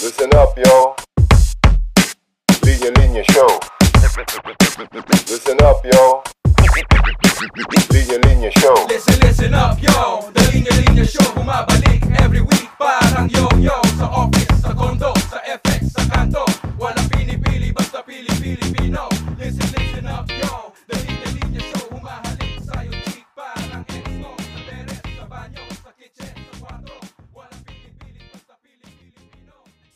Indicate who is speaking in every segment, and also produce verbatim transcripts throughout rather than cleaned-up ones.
Speaker 1: Listen up, yo. Linya Linya Show. Listen up, yo. Linya Linya Show.
Speaker 2: Listen, listen up, yo. The Linya Linya Show bumabalik every week. Parang yo-yo. Sa office, sa condo, sa F X, sa kanto. Walang pinipili, basta pili-Pilipino. Listen, listen up, yo. The Linya Linya Show humahalik sa'yo, chick. Parang ex-no. Sa teres, sa banyo, sa kitchen, sa kwarto. Walang pinipili, basta pili-Pilipino.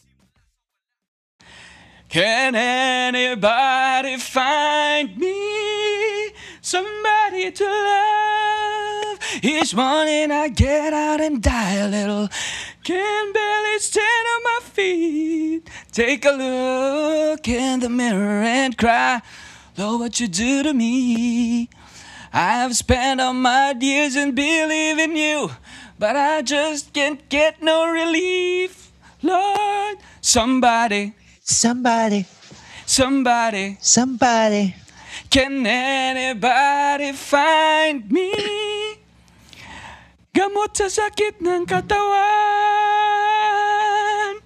Speaker 3: Can anybody find me somebody to love? Each morning I get out and die a little. Can barely stand on my feet. Take a look in the mirror and cry, Lord, what you do to me. I've spent all my years in believing you, but I just can't get no relief. Lord, somebody,
Speaker 4: Somebody,
Speaker 3: somebody,
Speaker 4: somebody.
Speaker 3: can anybody find me? Gamot sa sakit ng katawan.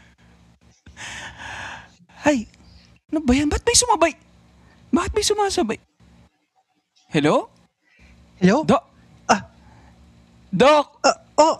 Speaker 3: Ay, ano ba yan? Ba't may sumabay? Bakit may sumasabay? Hello?
Speaker 4: Hello?
Speaker 3: Dok?
Speaker 4: Ah.
Speaker 3: Dok!
Speaker 4: Uh, oh,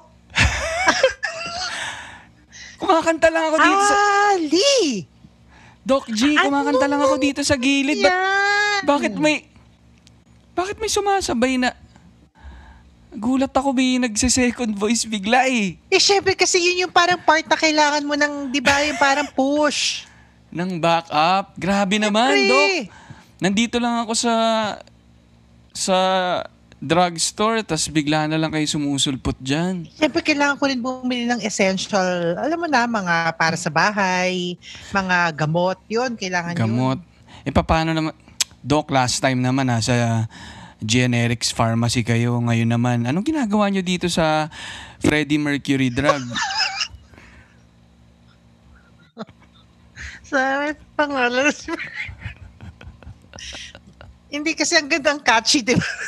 Speaker 3: Kumakanta lang ako dito sa...
Speaker 4: Ali!
Speaker 3: Doc G, kumakanta lang ako dito sa gilid. Ba't,
Speaker 4: Yan!
Speaker 3: bakit may... Bakit may sumasabay na... Gulat ako, may nagse-second voice bigla eh.
Speaker 4: Eh, syempre kasi yun yung parang part na kailangan mo ng, di ba, yung parang push.
Speaker 3: Nang backup. Grabe naman,
Speaker 4: Siyempre.
Speaker 3: Doc. Nandito lang ako sa... Sa drugstore, tas bigla na lang kayo sumusulpot dyan.
Speaker 4: Syempre kailangan ko rin bumili ng essential, alam mo na, mga para sa bahay, mga gamot, yun, kailangan
Speaker 3: Gamot.
Speaker 4: yun.
Speaker 3: Eh, paano naman... Doc, last time naman ha, sa Generics Pharmacy kayo. Ngayon naman, anong ginagawa nyo dito sa Freddie Mercury Drug?
Speaker 4: Sa pangalan. Hindi kasi ang gandang catchy, di ba?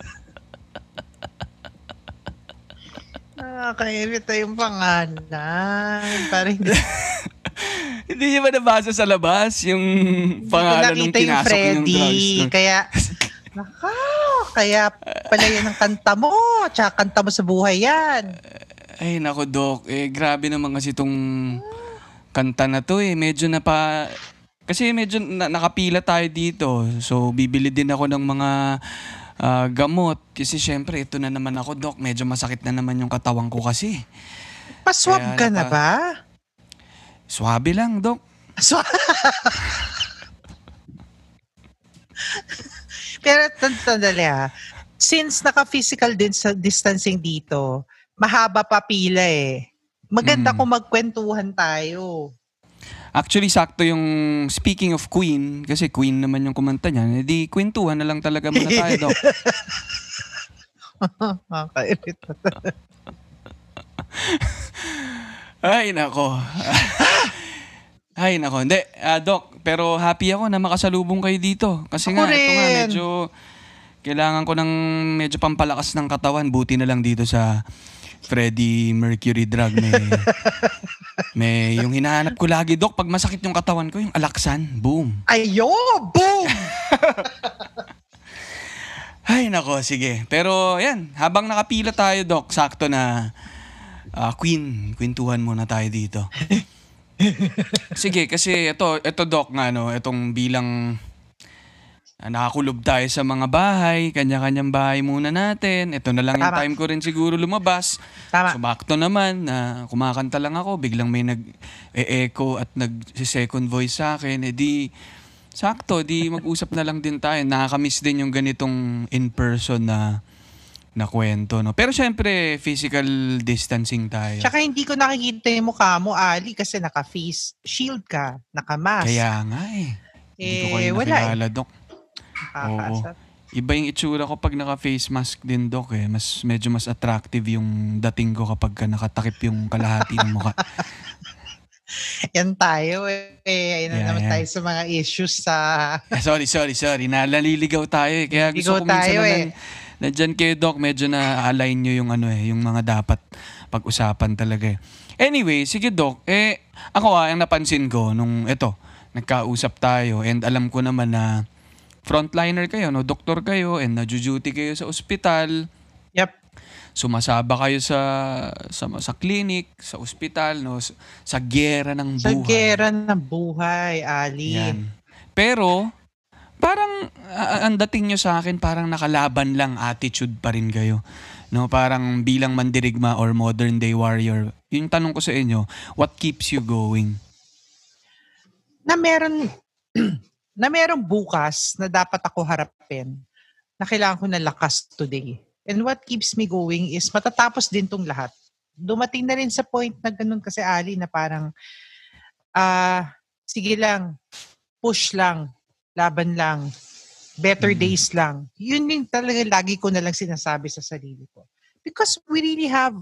Speaker 4: Nakakairita yung pangalan. Parang hindi.
Speaker 3: Hindi niyo ba nabasa sa labas yung pangalan nung
Speaker 4: nakita yung
Speaker 3: pinasok yung
Speaker 4: Freddy.
Speaker 3: drugstore?
Speaker 4: Kaya, naka, kaya pala yan ang kanta mo. Tsaka kanta mo sa buhay yan.
Speaker 3: Ay, nako, Doc. Eh, grabe naman kasi itong kanta na to eh. Medyo na pa... Kasi medyo na- nakapila tayo dito. So, bibili din ako ng mga ah, gamot. Kasi syempre, ito na naman ako, Doc. Medyo masakit na naman yung katawan ko kasi.
Speaker 4: Paswab
Speaker 3: Kaya
Speaker 4: ka
Speaker 3: na
Speaker 4: na
Speaker 3: pa-
Speaker 4: ba?
Speaker 3: Swabe lang, Doc.
Speaker 4: So, pero tan- tandali ha. Since naka-physical din sa distancing dito, mahaba pa pila eh. Maganda
Speaker 3: Mm.
Speaker 4: kung magkwentuhan tayo.
Speaker 3: Actually, sakto yung speaking of Queen, kasi Queen naman yung kumanta niya, edi kwentuhan na lang talaga muna tayo, Doc.
Speaker 4: Nakakairita.
Speaker 3: Ay, nako. Ay, nako. Hindi, ah, Doc, pero happy ako na makasalubong kayo dito. Kasi
Speaker 4: Ako
Speaker 3: nga, ito nga,
Speaker 4: rin.
Speaker 3: medyo kailangan ko ng medyo pampalakas ng katawan. Buti na lang dito sa Freddie Mercury Drug. May, may yung hinahanap ko lagi, Doc, pag masakit yung katawan ko, yung Alaxan. Boom.
Speaker 4: Ayo! Boom!
Speaker 3: Ay, nako, sige. Pero, yan, habang nakapila tayo, Doc, sakto na ah, Queen, kwentuhan muna tayo dito. Sige, kasi ito, ito Doc nga, no, itong bilang ah, nakakulob tayo sa mga bahay, kanya-kanyang bahay muna natin. Ito na lang yung
Speaker 4: Tama.
Speaker 3: time ko rin siguro lumabas.
Speaker 4: Tama.
Speaker 3: Sumakto naman na kumakanta lang ako, biglang may nag-e-echo at nag-second voice sa akin. Eh di, sakto, di mag-usap na lang din tayo. Nakakamiss din yung ganitong in-person na na kwento, no? Pero syempre, physical distancing tayo.
Speaker 4: Tsaka hindi ko nakikita yung mukha mo, Ali, kasi naka-face shield ka, naka-mask.
Speaker 3: Kaya nga eh. Hindi ko
Speaker 4: Eh,
Speaker 3: kayo
Speaker 4: wala
Speaker 3: nakilala, Doc.
Speaker 4: Nakakasar.
Speaker 3: Iba yung itsura ko pag naka-face mask din, Doc, eh. Mas, medyo mas attractive yung dating ko kapag ka nakatakip yung kalahati ng mukha.
Speaker 4: Yan tayo eh. Ayun na
Speaker 3: Yeah,
Speaker 4: naman
Speaker 3: yeah.
Speaker 4: tayo sa mga issues sa...
Speaker 3: Ah, sorry, sorry, sorry. Naliligaw tayo eh. Kaya gusto
Speaker 4: Naliligaw
Speaker 3: ko minsan
Speaker 4: tayo
Speaker 3: na
Speaker 4: eh.
Speaker 3: nan- nandyan kayo, Doc, medyo na-align nyo yung ano eh, yung mga dapat pag-usapan talaga eh. Anyway, sige Doc, eh, ako ah, ang napansin ko nung eto, nagkausap tayo and alam ko naman na frontliner kayo, no? Doktor kayo and naju-duty kayo sa ospital.
Speaker 4: Yep.
Speaker 3: Sumasaba kayo sa sa, sa clinic, sa ospital, no? Sa, sa giyera ng
Speaker 4: Sa
Speaker 3: buhay.
Speaker 4: gera ng buhay, Ali.
Speaker 3: Yan. Pero, parang uh, ang dating nyo sa akin, parang nakalaban lang attitude pa rin kayo. No, parang bilang mandirigma or modern day warrior. Yung tanong ko sa inyo, what keeps you going?
Speaker 4: Na meron na merong bukas na dapat ako harapin, na kailangan ko ng lakas today. And what keeps me going is matatapos din tong lahat. Dumating na rin sa point na ganun kasi, Ali, na parang ah sige lang, push lang, laban lang, better
Speaker 3: Mm-hmm.
Speaker 4: days lang. Yun yung talaga lagi ko na lang sinasabi sa sarili ko. Because we really have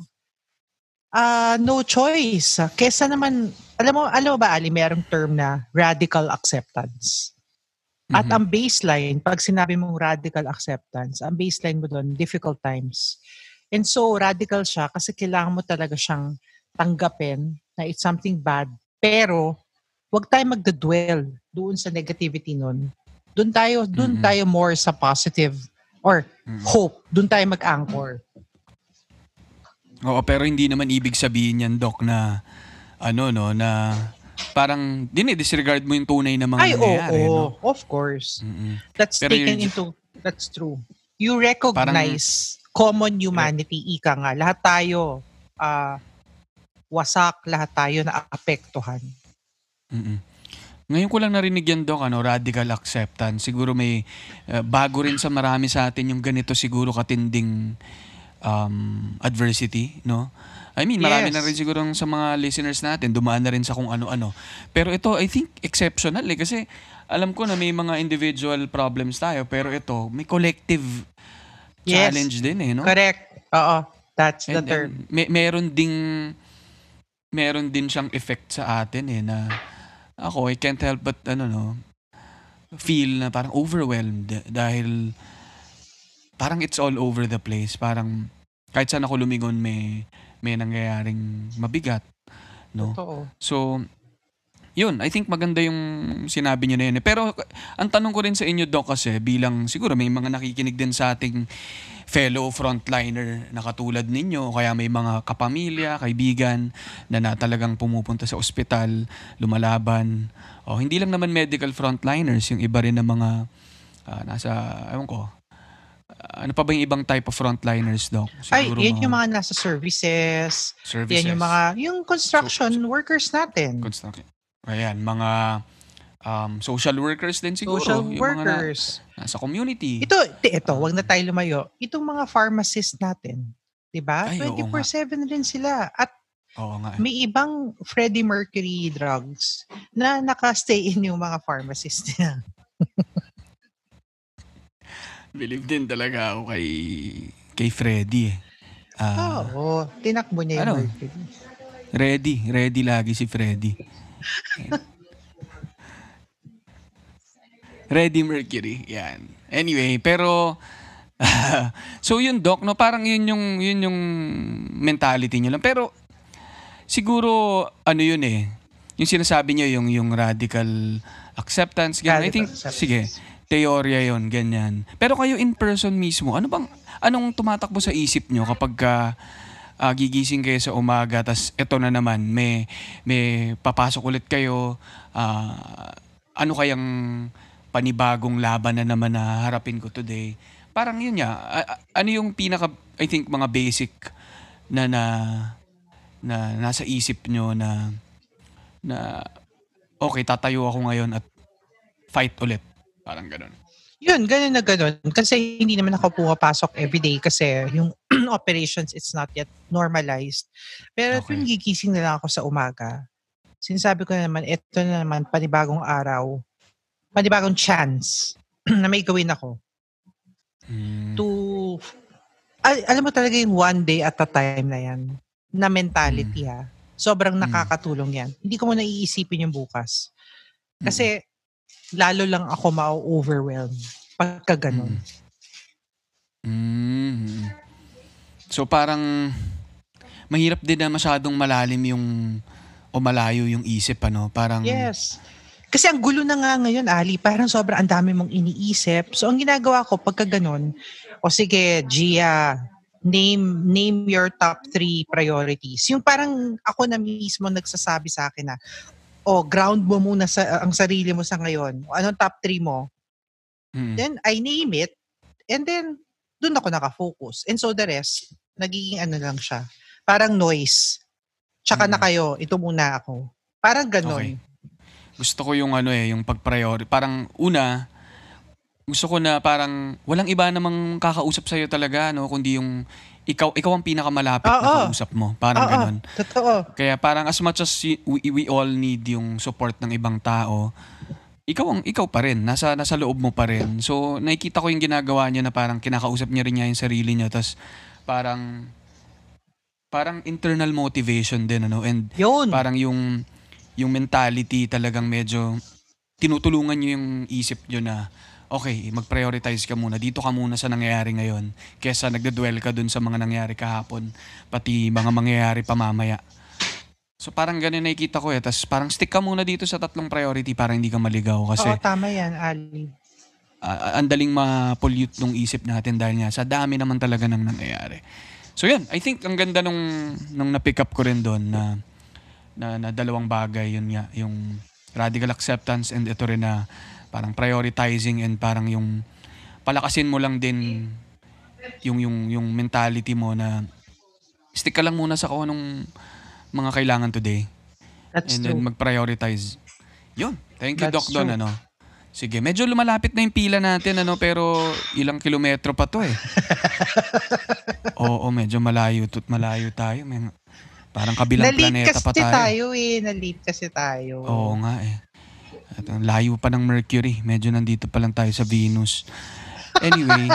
Speaker 4: uh, no choice. Kesa naman, alam mo, alam mo ba, Ali, merong term na radical acceptance. At
Speaker 3: Mhm.
Speaker 4: ang baseline, pag sinabi mong radical acceptance, ang baseline mo doon, difficult times. And so, radical siya kasi kailangan mo talaga siyang tanggapin na it's something bad. Pero, wag tayo magdadwell doon sa negativity nun. Doon tayo, doon
Speaker 3: Mm-mm.
Speaker 4: tayo more sa positive or hope. Doon tayo mag-anchor.
Speaker 3: Oo, pero hindi naman ibig sabihin yan, Doc, na ano, no, na parang dinidisregard mo yung tunay na mga
Speaker 4: Ay, oo,
Speaker 3: nangyayari, no?
Speaker 4: of course.
Speaker 3: Mm-mm.
Speaker 4: That's
Speaker 3: Pero
Speaker 4: taken
Speaker 3: yun-
Speaker 4: into, that's true. You recognize common humanity, ika nga. Lahat tayo ah, wasak, lahat tayo naapektuhan.
Speaker 3: Mm-mm. Ngayon ko lang narinig yan, Doc, ano, radical acceptance. Siguro may uh, bago rin sa marami sa atin yung ganito siguro katinding um, adversity, no? I mean, marami
Speaker 4: Yes.
Speaker 3: na rin siguro sa mga listeners natin, dumaan na rin sa kung ano-ano. Pero ito, I think, exceptional eh. Kasi alam ko na may mga individual problems tayo, pero ito, may collective
Speaker 4: Yes.
Speaker 3: challenge din eh, no?
Speaker 4: Correct. Oo. That's the
Speaker 3: And-
Speaker 4: term.
Speaker 3: and may, meron ding meron din siyang effect sa atin eh na ako I can't help but ano no feel na parang overwhelmed dahil parang it's all over the place, parang kahit saan ako lumingon may may nangyayaring mabigat, no?
Speaker 4: Totoo.
Speaker 3: So yun, I think maganda yung sinabi niyo na yun. eh. Pero ang tanong ko rin sa inyo, Doc, kasi bilang siguro may mga nakikinig din sa ating fellow frontliner na katulad ninyo, kaya may mga kapamilya, kaibigan na, na talagang pumupunta sa ospital, lumalaban. O, hindi lang naman medical frontliners, yung iba rin na mga ah, nasa, ewan ko, ah, ano pa ba yung ibang type of frontliners, Doc?
Speaker 4: Ay, yan yung mga nasa services.
Speaker 3: services.
Speaker 4: Yan yung mga, yung construction workers natin.
Speaker 3: Construction. Ayan, mga um, social workers din siguro.
Speaker 4: Social
Speaker 3: yung
Speaker 4: workers.
Speaker 3: Mga na, nasa community.
Speaker 4: Ito, ito, ito, wag na tayo lumayo. Itong mga pharmacist natin, 'di ba?
Speaker 3: Ay, oo nga.
Speaker 4: twenty-four seven rin sila. At
Speaker 3: Oo nga. eh.
Speaker 4: may ibang Freddie Mercury drugs na naka-stay in yung mga pharmacist niya.
Speaker 3: Believe din talaga ako kay kay Freddy. eh. Ah,
Speaker 4: Oo, tinakbo niya yung
Speaker 3: ano?
Speaker 4: Mercury.
Speaker 3: ready, ready lagi si Freddy. Ready Mercury, yan. Anyway, pero so yun, Doc, no, parang yun yung yun yung mentality niyo lang. Pero siguro ano yun eh. Yung sinasabi niyo yung yung radical acceptance, ganyan. I
Speaker 4: Radical
Speaker 3: think
Speaker 4: acceptance.
Speaker 3: sige, teorya yun, ganyan. Pero kayo in person mismo, ano bang anong tumatakbo sa isip niyo kapag ka ah, gigising kayo sa umaga, tas eto na naman, may, may papasok ulit kayo, ah, ano kayang panibagong laban na naman na harapin ko today? Parang yun nga, a- a- ano yung pinaka, I think, mga basic na na, na nasa isip nyo na, na, okay, tatayo ako ngayon at fight ulit. Parang ganun.
Speaker 4: Yun, ganun na ganun. Kasi hindi naman ako pumapasok everyday kasi yung operations, it's not yet normalized. Pero
Speaker 3: Okay.
Speaker 4: kung gigising na lang ako sa umaga, sinasabi ko na naman, ito na naman, panibagong araw, panibagong chance na may gawin ako
Speaker 3: Mm,
Speaker 4: to, al- alam mo talaga yung one day at a time na yan, na mentality ha. Sobrang
Speaker 3: Mm.
Speaker 4: nakakatulong yan. Hindi ko muna iisipin yung bukas. Kasi, lalo lang ako ma-overwhelm pagka ganun.
Speaker 3: Mm. So parang mahirap din na masyadong malalim yung o malayo yung isip, ano? Parang
Speaker 4: Yes. Kasi ang gulo na nga ngayon, Ali, parang sobrang ang dami mong iniisip. So ang ginagawa ko pagka ganun, o sige, Gia, name name your top three priorities. Yung parang ako na mismo nagsasabi sa akin na, oh, ground mo muna sa ang sarili mo sa ngayon. O, anong top three mo?
Speaker 3: mm,
Speaker 4: Then I name it, and then doon ako nakafocus. And so the rest, nagiging ano lang siya. Parang noise. Tsaka
Speaker 3: Mm.
Speaker 4: na kayo, ito muna ako. Parang ganun.
Speaker 3: okay. Gusto ko yung ano eh, yung pag-priority. Parang una, gusto ko na parang walang iba namang kakausap sa'yo talaga, no? Kundi yung ikaw ikaw ang pinakamalapit na
Speaker 4: Oo.
Speaker 3: kausap mo. Parang
Speaker 4: Oo,
Speaker 3: ganun.
Speaker 4: totoo.
Speaker 3: Kaya parang as much as y- we, we all need yung support ng ibang tao, ikaw ang ikaw pa rin, nasa nasa loob mo pa rin. So nakikita ko yung ginagawa niya na parang kinakausap niya rin niya yung sarili niya, tas parang parang internal motivation din, ano, and
Speaker 4: Yun.
Speaker 3: parang yung yung mentality talagang medyo tinutulungan niyo yung isip niyo na okay, mag-prioritize ka muna. Dito ka muna sa nangyayari ngayon kesa nagdedwell ka dun sa mga nangyari kahapon, pati mga mangyayari pa mamaya. So parang ganun nakikita ko eh. Tapos parang stick ka muna dito sa tatlong priority para hindi ka maligaw. Kasi
Speaker 4: Oo, tama yan, Ali.
Speaker 3: uh, ang daling ma-pollute nung isip natin dahil nga sa dami naman talaga ng nangyayari. So yan, I think ang ganda nung, nung na-pick up ko rin doon na, na, na dalawang bagay. Yun nga, yung radical acceptance and ito rin na parang prioritizing and parang yung palakasin mo lang din yung, yung, yung mentality mo na stick ka lang muna sa kung anong mga kailangan today.
Speaker 4: That's
Speaker 3: And
Speaker 4: true.
Speaker 3: then mag-prioritize. Yun. Thank you,
Speaker 4: That's
Speaker 3: Doc, doon,
Speaker 4: true.
Speaker 3: ano. Sige, medyo lumalapit na yung pila natin, ano, pero ilang kilometro pa to eh. Oo, medyo malayo, tut malayo tayo. May, parang kabilang
Speaker 4: Na-late
Speaker 3: planeta
Speaker 4: kasi
Speaker 3: pa tayo.
Speaker 4: tayo eh. Na-late kasi tayo.
Speaker 3: Oo nga eh. At ang layo pa ng Mercury. Medyo nandito pa lang tayo sa Venus. Anyway.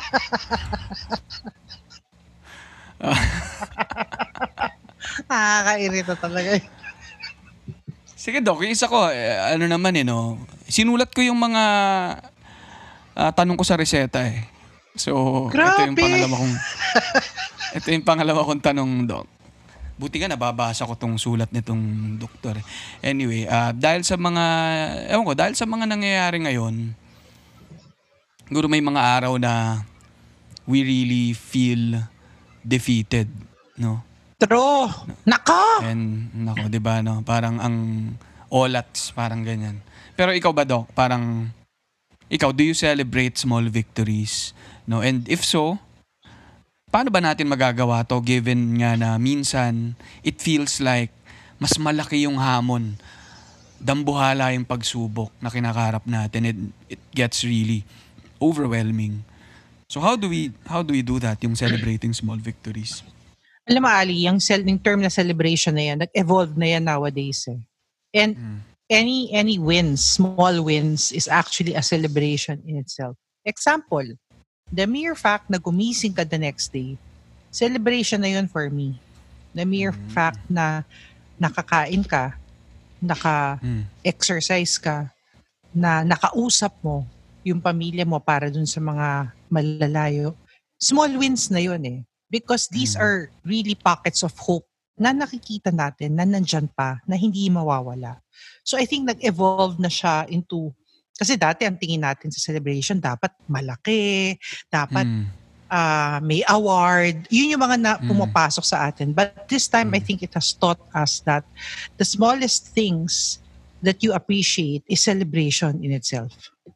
Speaker 4: Nakakairita talaga.
Speaker 3: Sige, Doc, yung isa ko, eh, ano naman eh, no? Sinulat ko yung mga ah, tanong ko sa reseta eh. So, ito yung
Speaker 4: Grabe!
Speaker 3: pangalawa kong ito yung pangalawa kong tanong, Doc. Buti nga nababasa ko tong sulat nitong doktor. Anyway, ah, dahil sa mga ewan ko, dahil sa mga nangyayari ngayon, siguro may mga araw na we really feel defeated, no?
Speaker 4: True. Nako!
Speaker 3: And nako, 'di ba, no? Parang ang olats, parang ganyan. Pero ikaw ba, Doc? Parang ikaw, do you celebrate small victories? No? And if so, paano ba natin magagawa to given nga na minsan it feels like mas malaki yung hamon, dambuhala yung pagsubok na kinakaharap natin, and it gets really overwhelming. So how do we how do we do that, yung celebrating small victories?
Speaker 4: Alam mo, Ali, yung, cel- yung term na celebration na yan, nag-evolve na yan nowadays eh. And
Speaker 3: Mm.
Speaker 4: any any wins, small wins, is actually a celebration in itself. Example, the mere fact na gumising ka the next day, celebration na yun for me. The mere
Speaker 3: Mm.
Speaker 4: fact na nakakain ka, naka-exercise
Speaker 3: Mm.
Speaker 4: ka, na nakausap mo yung pamilya mo para dun sa mga malalayo, small wins na yun eh. Because these
Speaker 3: Mm.
Speaker 4: are really pockets of hope na nakikita natin, na nandyan pa, na hindi mawawala. So I think nag-evolve na siya into, kasi dati ang tingin natin sa celebration, dapat malaki, dapat
Speaker 3: Mm.
Speaker 4: ah, may award. Yun yung mga na
Speaker 3: Mm.
Speaker 4: pumapasok sa atin. But this time, I
Speaker 3: Mm.
Speaker 4: think it has taught us that the smallest things that you appreciate is celebration in itself.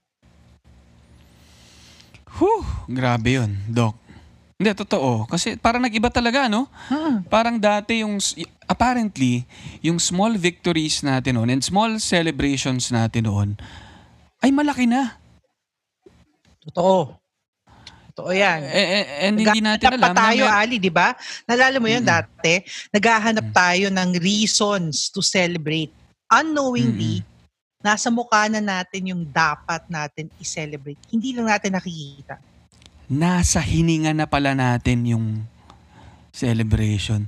Speaker 3: Whew, grabe yun, Doc. Hindi, totoo. Kasi parang nag-iba talaga, no?
Speaker 4: Hmm.
Speaker 3: Parang dati yung, apparently, yung small victories natin noon and small celebrations natin noon ay malaki na.
Speaker 4: Totoo. Totoo yan.
Speaker 3: Eh, eh, and hindi natin
Speaker 4: Naghahanap
Speaker 3: alam
Speaker 4: pa tayo,
Speaker 3: na mer-
Speaker 4: Ali, di ba? Nalala mo yun
Speaker 3: Mm-mm.
Speaker 4: dati? Naghahanap tayo ng reasons to celebrate. Unknowingly, nasa mukha na natin yung dapat natin i-celebrate. Hindi lang natin nakikita.
Speaker 3: nasa hininga na pala natin yung celebration.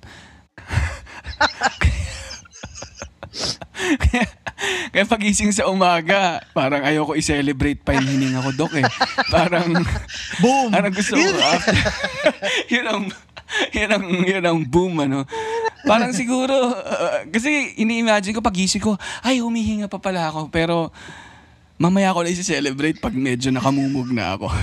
Speaker 3: kaya, kaya pagising sa umaga, parang ayoko i-celebrate pa yung hininga ko, Doc eh. Parang,
Speaker 4: Boom!
Speaker 3: parang gusto ko,
Speaker 4: Yun.
Speaker 3: after, yun ang, yan ang, yan ang boom, ano. Parang siguro, uh, kasi ini-imagine ko, pagising ko, ay, humihinga pa pala ako. Pero, mamaya ko na isi-celebrate pag medyo nakamumog na ako.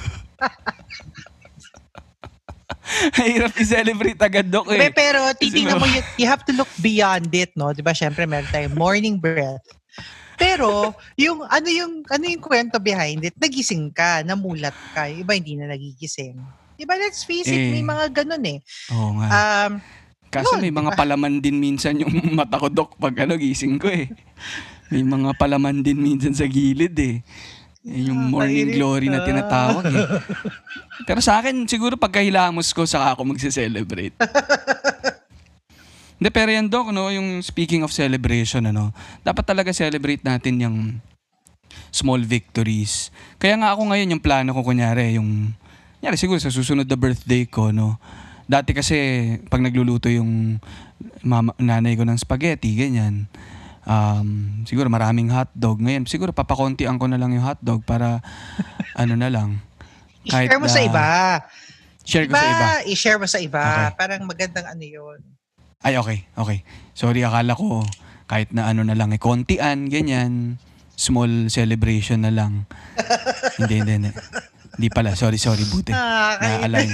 Speaker 3: Hirap i-celebrate agad, Dok, eh.
Speaker 4: Pero, titingnan mo, you, you have to look beyond it, no? Diba, syempre, meron tayong morning breath. Pero, yung, ano yung, ano yung kwento behind it, nagising ka, namulat ka, yung iba hindi na nagigising. Diba, let's face it,
Speaker 3: Eh.
Speaker 4: may mga ganun eh.
Speaker 3: Oo nga.
Speaker 4: Um,
Speaker 3: Kaso
Speaker 4: yun,
Speaker 3: may mga
Speaker 4: diba?
Speaker 3: palaman din minsan yung mata ko, Dok, pag ano, gising ko eh. May mga palaman din minsan sa gilid eh. Eh, Yung morning
Speaker 4: Mainit
Speaker 3: glory na
Speaker 4: ka.
Speaker 3: tinatawag eh. Pero sa akin, siguro pagkahilamos ko, saka ako magse-celebrate. Hindi, pero yan, Dok, no, yung speaking of celebration, ano, dapat talaga celebrate natin yung small victories. Kaya nga ako ngayon, yung plano ko, kunyari, yung, kunyari, siguro sa susunod na birthday ko, no, dati kasi, pag nagluluto yung mama, nanay ko ng spaghetti, ganyan, um, siguro maraming hotdog. Ngayon, siguro papakontian ko na lang yung hotdog para, ano na lang.
Speaker 4: I-share mo sa
Speaker 3: ah,
Speaker 4: iba.
Speaker 3: Share ko sa iba.
Speaker 4: I-share mo sa iba.
Speaker 3: Okay.
Speaker 4: Parang magandang ano yun.
Speaker 3: Ay, okay, okay. Sorry, akala ko kahit na ano na lang, eh, kontian, ganyan. Small celebration na lang. hindi, hindi, hindi. Hindi pala, sorry, sorry, buti.
Speaker 4: Ah, kahit-
Speaker 3: Na-align.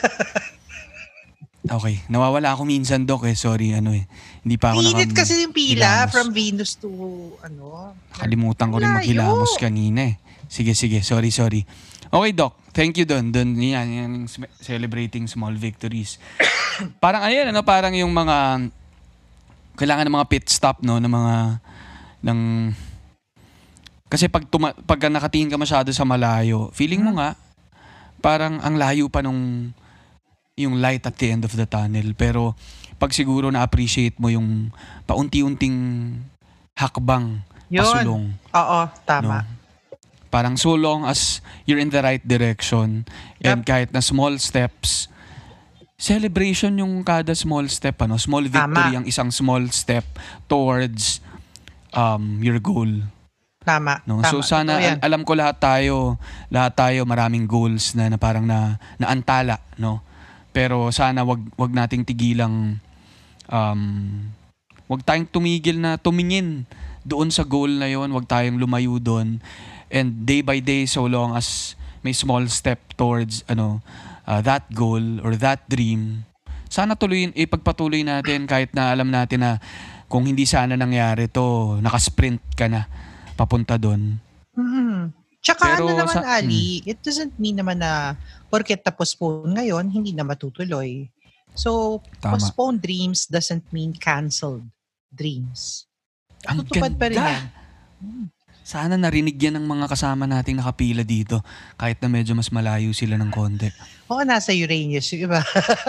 Speaker 3: Okay, nawawala ako minsan, Dok, eh. Sorry, ano eh. Hindi pa ako
Speaker 4: Init
Speaker 3: nakam-
Speaker 4: kasi yung pila
Speaker 3: hilamos.
Speaker 4: from Venus to ano.
Speaker 3: Kalimutan ko rin
Speaker 4: Layo.
Speaker 3: maghilamos kanina eh. Sige, sige, sorry, sorry. Okay, Doc. Thank you doon. Doon, yan, yan, yung sm- celebrating small victories. Parang, ayan, ano, parang yung mga, kailangan ng mga pit stop, no, ng mga, ng, kasi pag, tuma, pag nakatingin ka masyado sa malayo, feeling mo nga, parang ang layo pa nung, yung light at the end of the tunnel. Pero, pag siguro na-appreciate mo yung paunti-unting hakbang,
Speaker 4: Yun.
Speaker 3: pasulong.
Speaker 4: Oo, tama.
Speaker 3: No? Parang so long as you're in the right direction and
Speaker 4: Yep.
Speaker 3: kahit na small steps, celebration yung kada small step, ano, small victory
Speaker 4: Tama.
Speaker 3: ang isang small step towards um your goal.
Speaker 4: Tama.
Speaker 3: No?
Speaker 4: Tama.
Speaker 3: So sana
Speaker 4: Totoo yan.
Speaker 3: al- alam ko lahat tayo, lahat tayo maraming goals na, na parang na naantala, no. Pero sana wag wag nating tigilang um wag tayong tumigil na tumingin doon sa goal na yon, wag tayong lumayo doon. And day by day, so long as may small step towards ano uh, that goal or that dream, sana tuloyin, ipagpatuloy natin kahit na alam natin na kung hindi sana nangyari to, nakasprint ka na papunta doon.
Speaker 4: Mm-hmm. Tsaka
Speaker 3: Pero
Speaker 4: ano naman,
Speaker 3: sa-
Speaker 4: Ali, it doesn't mean naman na porket na-postpone ngayon, hindi na matutuloy. So,
Speaker 3: Tama.
Speaker 4: postponed dreams doesn't mean canceled dreams.
Speaker 3: Ang
Speaker 4: Tutupad pa rin
Speaker 3: ganda!
Speaker 4: yan.
Speaker 3: Sana narinig yan ng mga kasama nating nakapila dito kahit na medyo mas malayo sila ng konti.
Speaker 4: Oo, nasa Uranus yung iba.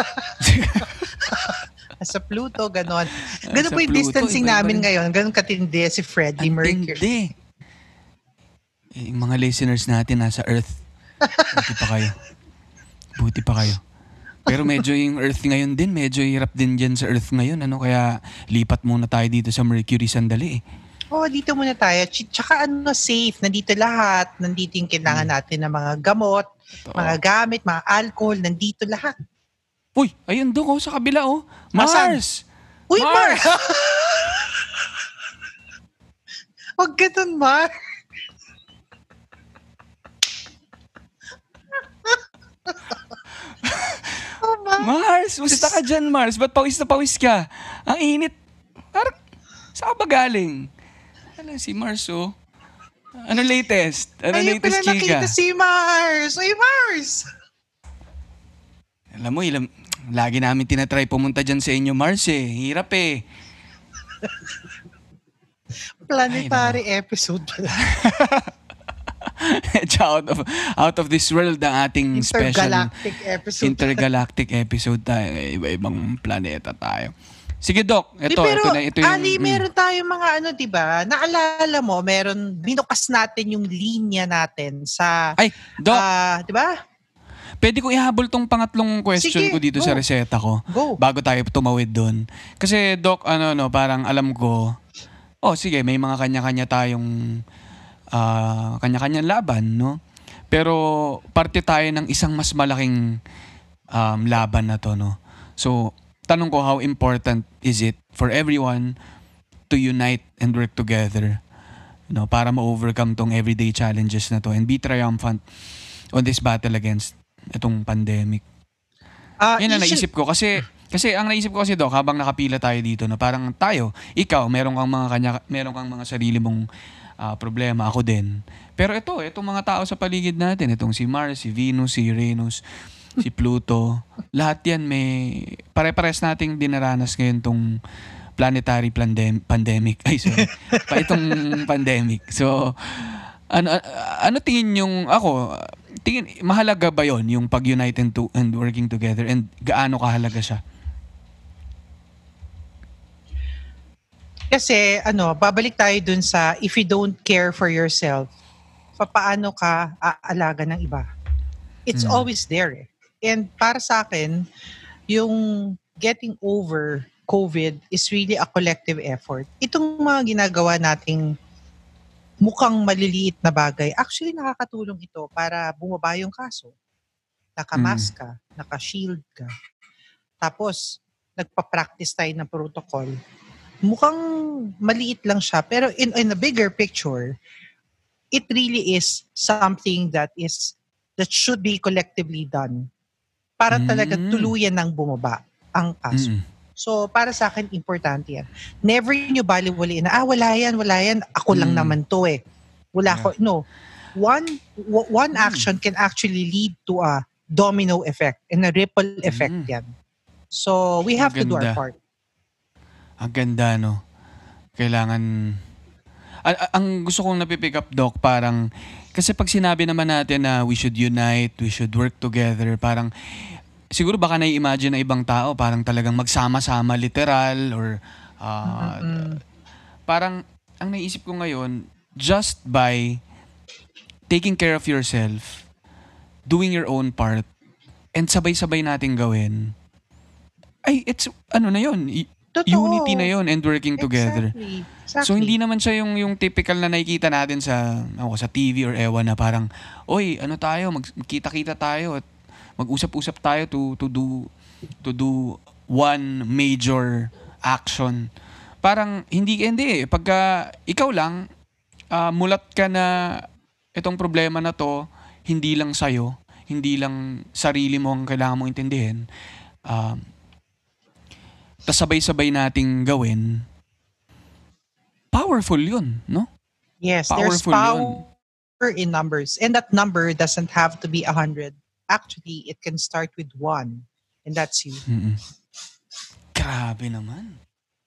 Speaker 4: Sa Pluto, ganon. Ganon
Speaker 3: Sa
Speaker 4: po yung
Speaker 3: Pluto,
Speaker 4: distancing
Speaker 3: iba-iba
Speaker 4: namin
Speaker 3: rin.
Speaker 4: ngayon. Ganon katindi si Freddie
Speaker 3: Ang
Speaker 4: Mercury.
Speaker 3: tindi. Eh, yung mga listeners natin nasa Earth. Buti pa kayo. Buti pa kayo. Pero medyo yung Earth ngayon din, medyo hirap din dyan sa Earth ngayon. Ano, kaya lipat muna tayo dito sa Mercury sandali eh.
Speaker 4: Oo, oh, dito muna tayo. Ch- Tsaka ano, safe. Nandito lahat. Nandito yung kailangan natin ng mga gamot,
Speaker 3: Totoo.
Speaker 4: mga gamit, mga alcohol. Nandito lahat.
Speaker 3: Uy, ayun doon oh, sa kabila oh.
Speaker 4: Asan?
Speaker 3: Mars!
Speaker 4: Uy,
Speaker 3: Mars!
Speaker 4: Mar! Huwag ganun, Mar. Oh, Mar.
Speaker 3: Mars! Musta ka dyan, Mars? Ba't pawis na pawis ka? Ang init. Parang, saan ka ba galing? Ano si Mars oh? Ano latest? Ano
Speaker 4: Ayun pala
Speaker 3: latest, chika?
Speaker 4: nakita si Mars. Uy, Mars!
Speaker 3: Alam mo, ilam, lagi namin tinatry pumunta dyan sa inyo, Mars eh. Hirap eh.
Speaker 4: Planetary episode pala.
Speaker 3: It's out of out of this world ang ating special
Speaker 4: Intergalactic episode.
Speaker 3: intergalactic episode tayo. Iba-ibang planeta tayo. Sige, Doc.
Speaker 4: Di,
Speaker 3: Ito,
Speaker 4: pero,
Speaker 3: ito na. Ito yung,
Speaker 4: Ali,
Speaker 3: mm.
Speaker 4: meron tayong mga ano, di ba? Naalala mo, meron, binukas natin yung linya natin sa,
Speaker 3: Ay, Doc,
Speaker 4: ah, di ba?
Speaker 3: pwede ko ihabol tong pangatlong question
Speaker 4: Sige,
Speaker 3: ko dito
Speaker 4: go.
Speaker 3: sa reseta ko.
Speaker 4: Go.
Speaker 3: Bago tayo tumawid doon. Kasi, Doc, ano, no, parang alam ko, oh, sige, may mga kanya-kanya tayong ah, kanya-kanyang laban, no? Pero parte tayo ng isang mas malaking um, laban na to, no? So, tanong ko, how important is it for everyone to unite and work together, you know, para ma-overcome tong everyday challenges na to and be triumphant on this battle against itong pandemic?
Speaker 4: Ah,
Speaker 3: Yan ang
Speaker 4: issue-
Speaker 3: naisip ko kasi kasi ang naisip ko kasi Doc, habang nakapila tayo dito na parang tayo, ikaw, meron kang mga kanya, meron kang mga sarili mong ah, problema, ako din. Pero ito, itong mga tao sa paligid natin, itong si Mars, si Venus, si Uranus, si Pluto, lahat yan may pare-pares nating dinaranas ngayon tong planetary pandem- pandemic. Ay, sorry. pa itong pandemic. So, ano a- ano tingin yung ako, tingin mahalaga ba yon yung pag-unite and, to, and working together, and gaano kahalaga siya?
Speaker 4: Kasi ano, babalik tayo dun sa if you don't care for yourself, papaano ka aalaga ng iba? It's
Speaker 3: Hmm.
Speaker 4: always there eh. And para sa akin, yung getting over COVID is really a collective effort. Itong mga ginagawa nating mukhang maliliit na bagay, actually nakakatulong ito para bumaba yung kaso. Nakamask ka, naka-shield ka. Tapos, nagpa-practice tayo ng protocol. Mukhang maliit lang siya, pero in, in a bigger picture, it really is something that is that should be collectively done para talaga
Speaker 3: Mm.
Speaker 4: tuluyan ng bumaba ang kaso.
Speaker 3: Mm.
Speaker 4: So, para sa akin, importante yan. Never nyo baliwaliin na, ah, wala yan, wala yan. Ako lang
Speaker 3: Mm.
Speaker 4: naman to eh. Wala
Speaker 3: Yeah.
Speaker 4: ko. No. One, w- one
Speaker 3: Mm.
Speaker 4: action can actually lead to a domino effect and a ripple effect
Speaker 3: Mm.
Speaker 4: yan. So, we have to do our
Speaker 3: Ganda.
Speaker 4: part.
Speaker 3: Ang ganda, no? Kailangan... A- a- ang gusto kong napipick up, Doc, parang... Kasi pag sinabi naman natin na we should unite, we should work together, parang... Siguro baka nai-imagine na ibang tao, parang talagang magsama-sama literal, or... ah,
Speaker 4: Mm-mm.
Speaker 3: parang, ang naisip ko ngayon, just by taking care of yourself, doing your own part, and sabay-sabay nating gawin, ay, it's, ano na yun, i-
Speaker 4: Totoo.
Speaker 3: unity na yun and working together.
Speaker 4: Exactly. Exactly.
Speaker 3: So hindi naman siya yung yung typical na nakikita natin sa ako sa T V or ewan na parang, oy, ano tayo, magkita-kita tayo at mag-usap-usap tayo to to do to do one major action. Parang hindi hindi eh. Pagka ikaw lang ah, mulat ka na itong problema na to hindi lang sa'yo, hindi lang sarili mo ang kailangan mong intindihin. Um, tas sabay-sabay nating gawin, powerful yun, no?
Speaker 4: Yes, there's
Speaker 3: Powerful
Speaker 4: power in numbers. And that number doesn't have to be a hundred. Actually, it can start with one. And that's you.
Speaker 3: Mm-mm. Grabe naman.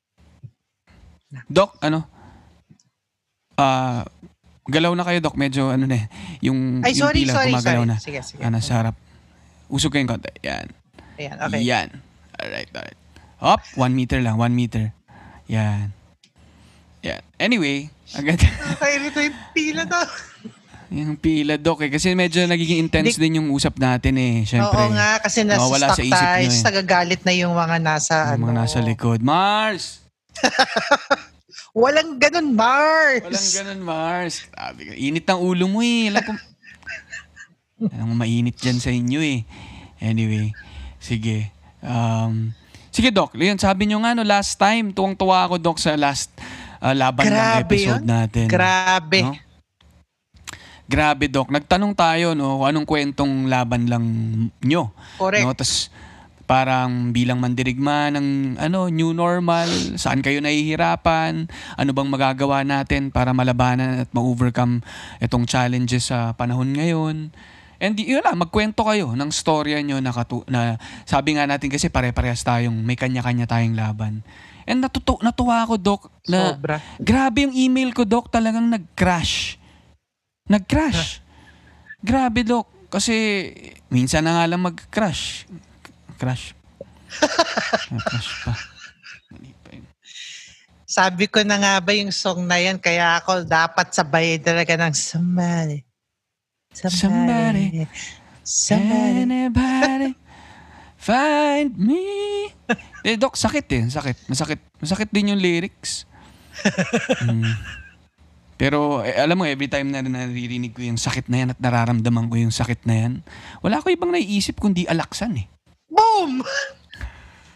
Speaker 3: Doc, ano? Ah, galaw na kayo, Doc. Medyo ano na eh. Yung,
Speaker 4: Ay,
Speaker 3: yung
Speaker 4: sorry,
Speaker 3: pila
Speaker 4: sorry,
Speaker 3: gumagalaw
Speaker 4: sorry.
Speaker 3: na.
Speaker 4: Sige, sige.
Speaker 3: Ah, nasa harap. Usog kayong konti. Yan.
Speaker 4: Ayan, okay.
Speaker 3: Yan. Alright, alright. Hop, one meter lang, one meter. Yan. Yan. Anyway, agad.
Speaker 4: Nakairito yung pila to.
Speaker 3: Yung pila, Doc, eh. Kasi medyo nagiging intense
Speaker 4: Di-
Speaker 3: din yung usap natin eh. Siyempre.
Speaker 4: Oo nga, kasi nasa
Speaker 3: Nawawala
Speaker 4: stock
Speaker 3: sa isip
Speaker 4: tayo.
Speaker 3: nyo eh.
Speaker 4: Nagagalit na yung mga nasa,
Speaker 3: Yung
Speaker 4: ano.
Speaker 3: mga nasa likod. Mars!
Speaker 4: Walang ganun, Mars!
Speaker 3: Walang ganun, Mars. Grabe ka. Init ng ulo mo eh. Alam ko, alam mo, mainit dyan sa inyo eh. Anyway, sige. Um, sige, Doc. Yun, sabi nyo nga, no, last time, tuwang-tuwa ako, Doc, sa last uh, laban ng
Speaker 4: Grabe
Speaker 3: episode
Speaker 4: yun.
Speaker 3: natin.
Speaker 4: Grabe.
Speaker 3: No? Grabe, Doc. Nagtanong tayo, no, kung anong kwentong laban lang nyo.
Speaker 4: Correct.
Speaker 3: No? Tapos, parang bilang mandirigma ng ano, new normal, saan kayo nahihirapan, ano bang magagawa natin para malabanan at ma-overcome itong challenges sa panahon ngayon. And yun lang, magkwento kayo ng storya nyo na, katu- na sabi nga natin kasi pare-parehas tayong may kanya-kanya tayong laban. And natutu- natuwa ako, Doc, na
Speaker 4: Sobra.
Speaker 3: grabe yung email ko, Doc, talagang nag-crash. Nag-crash. Grabe, Doc. Kasi minsan na nga lang mag-crash. Crash. Crash pa. Mali pa yun.
Speaker 4: Sabi ko na nga ba yung song na yan, kaya ako dapat sabay talaga ng somebody. Somebody. Somebody.
Speaker 3: Anybody find me. Eh, Doc, sakit eh. Sakit. Masakit. Masakit din yung lyrics. Mm. Pero eh, alam mo, every time na naririnig ko yung sakit na yan at nararamdaman ko yung sakit na yan, wala ko ibang naiisip kundi alaksan eh.
Speaker 4: Boom!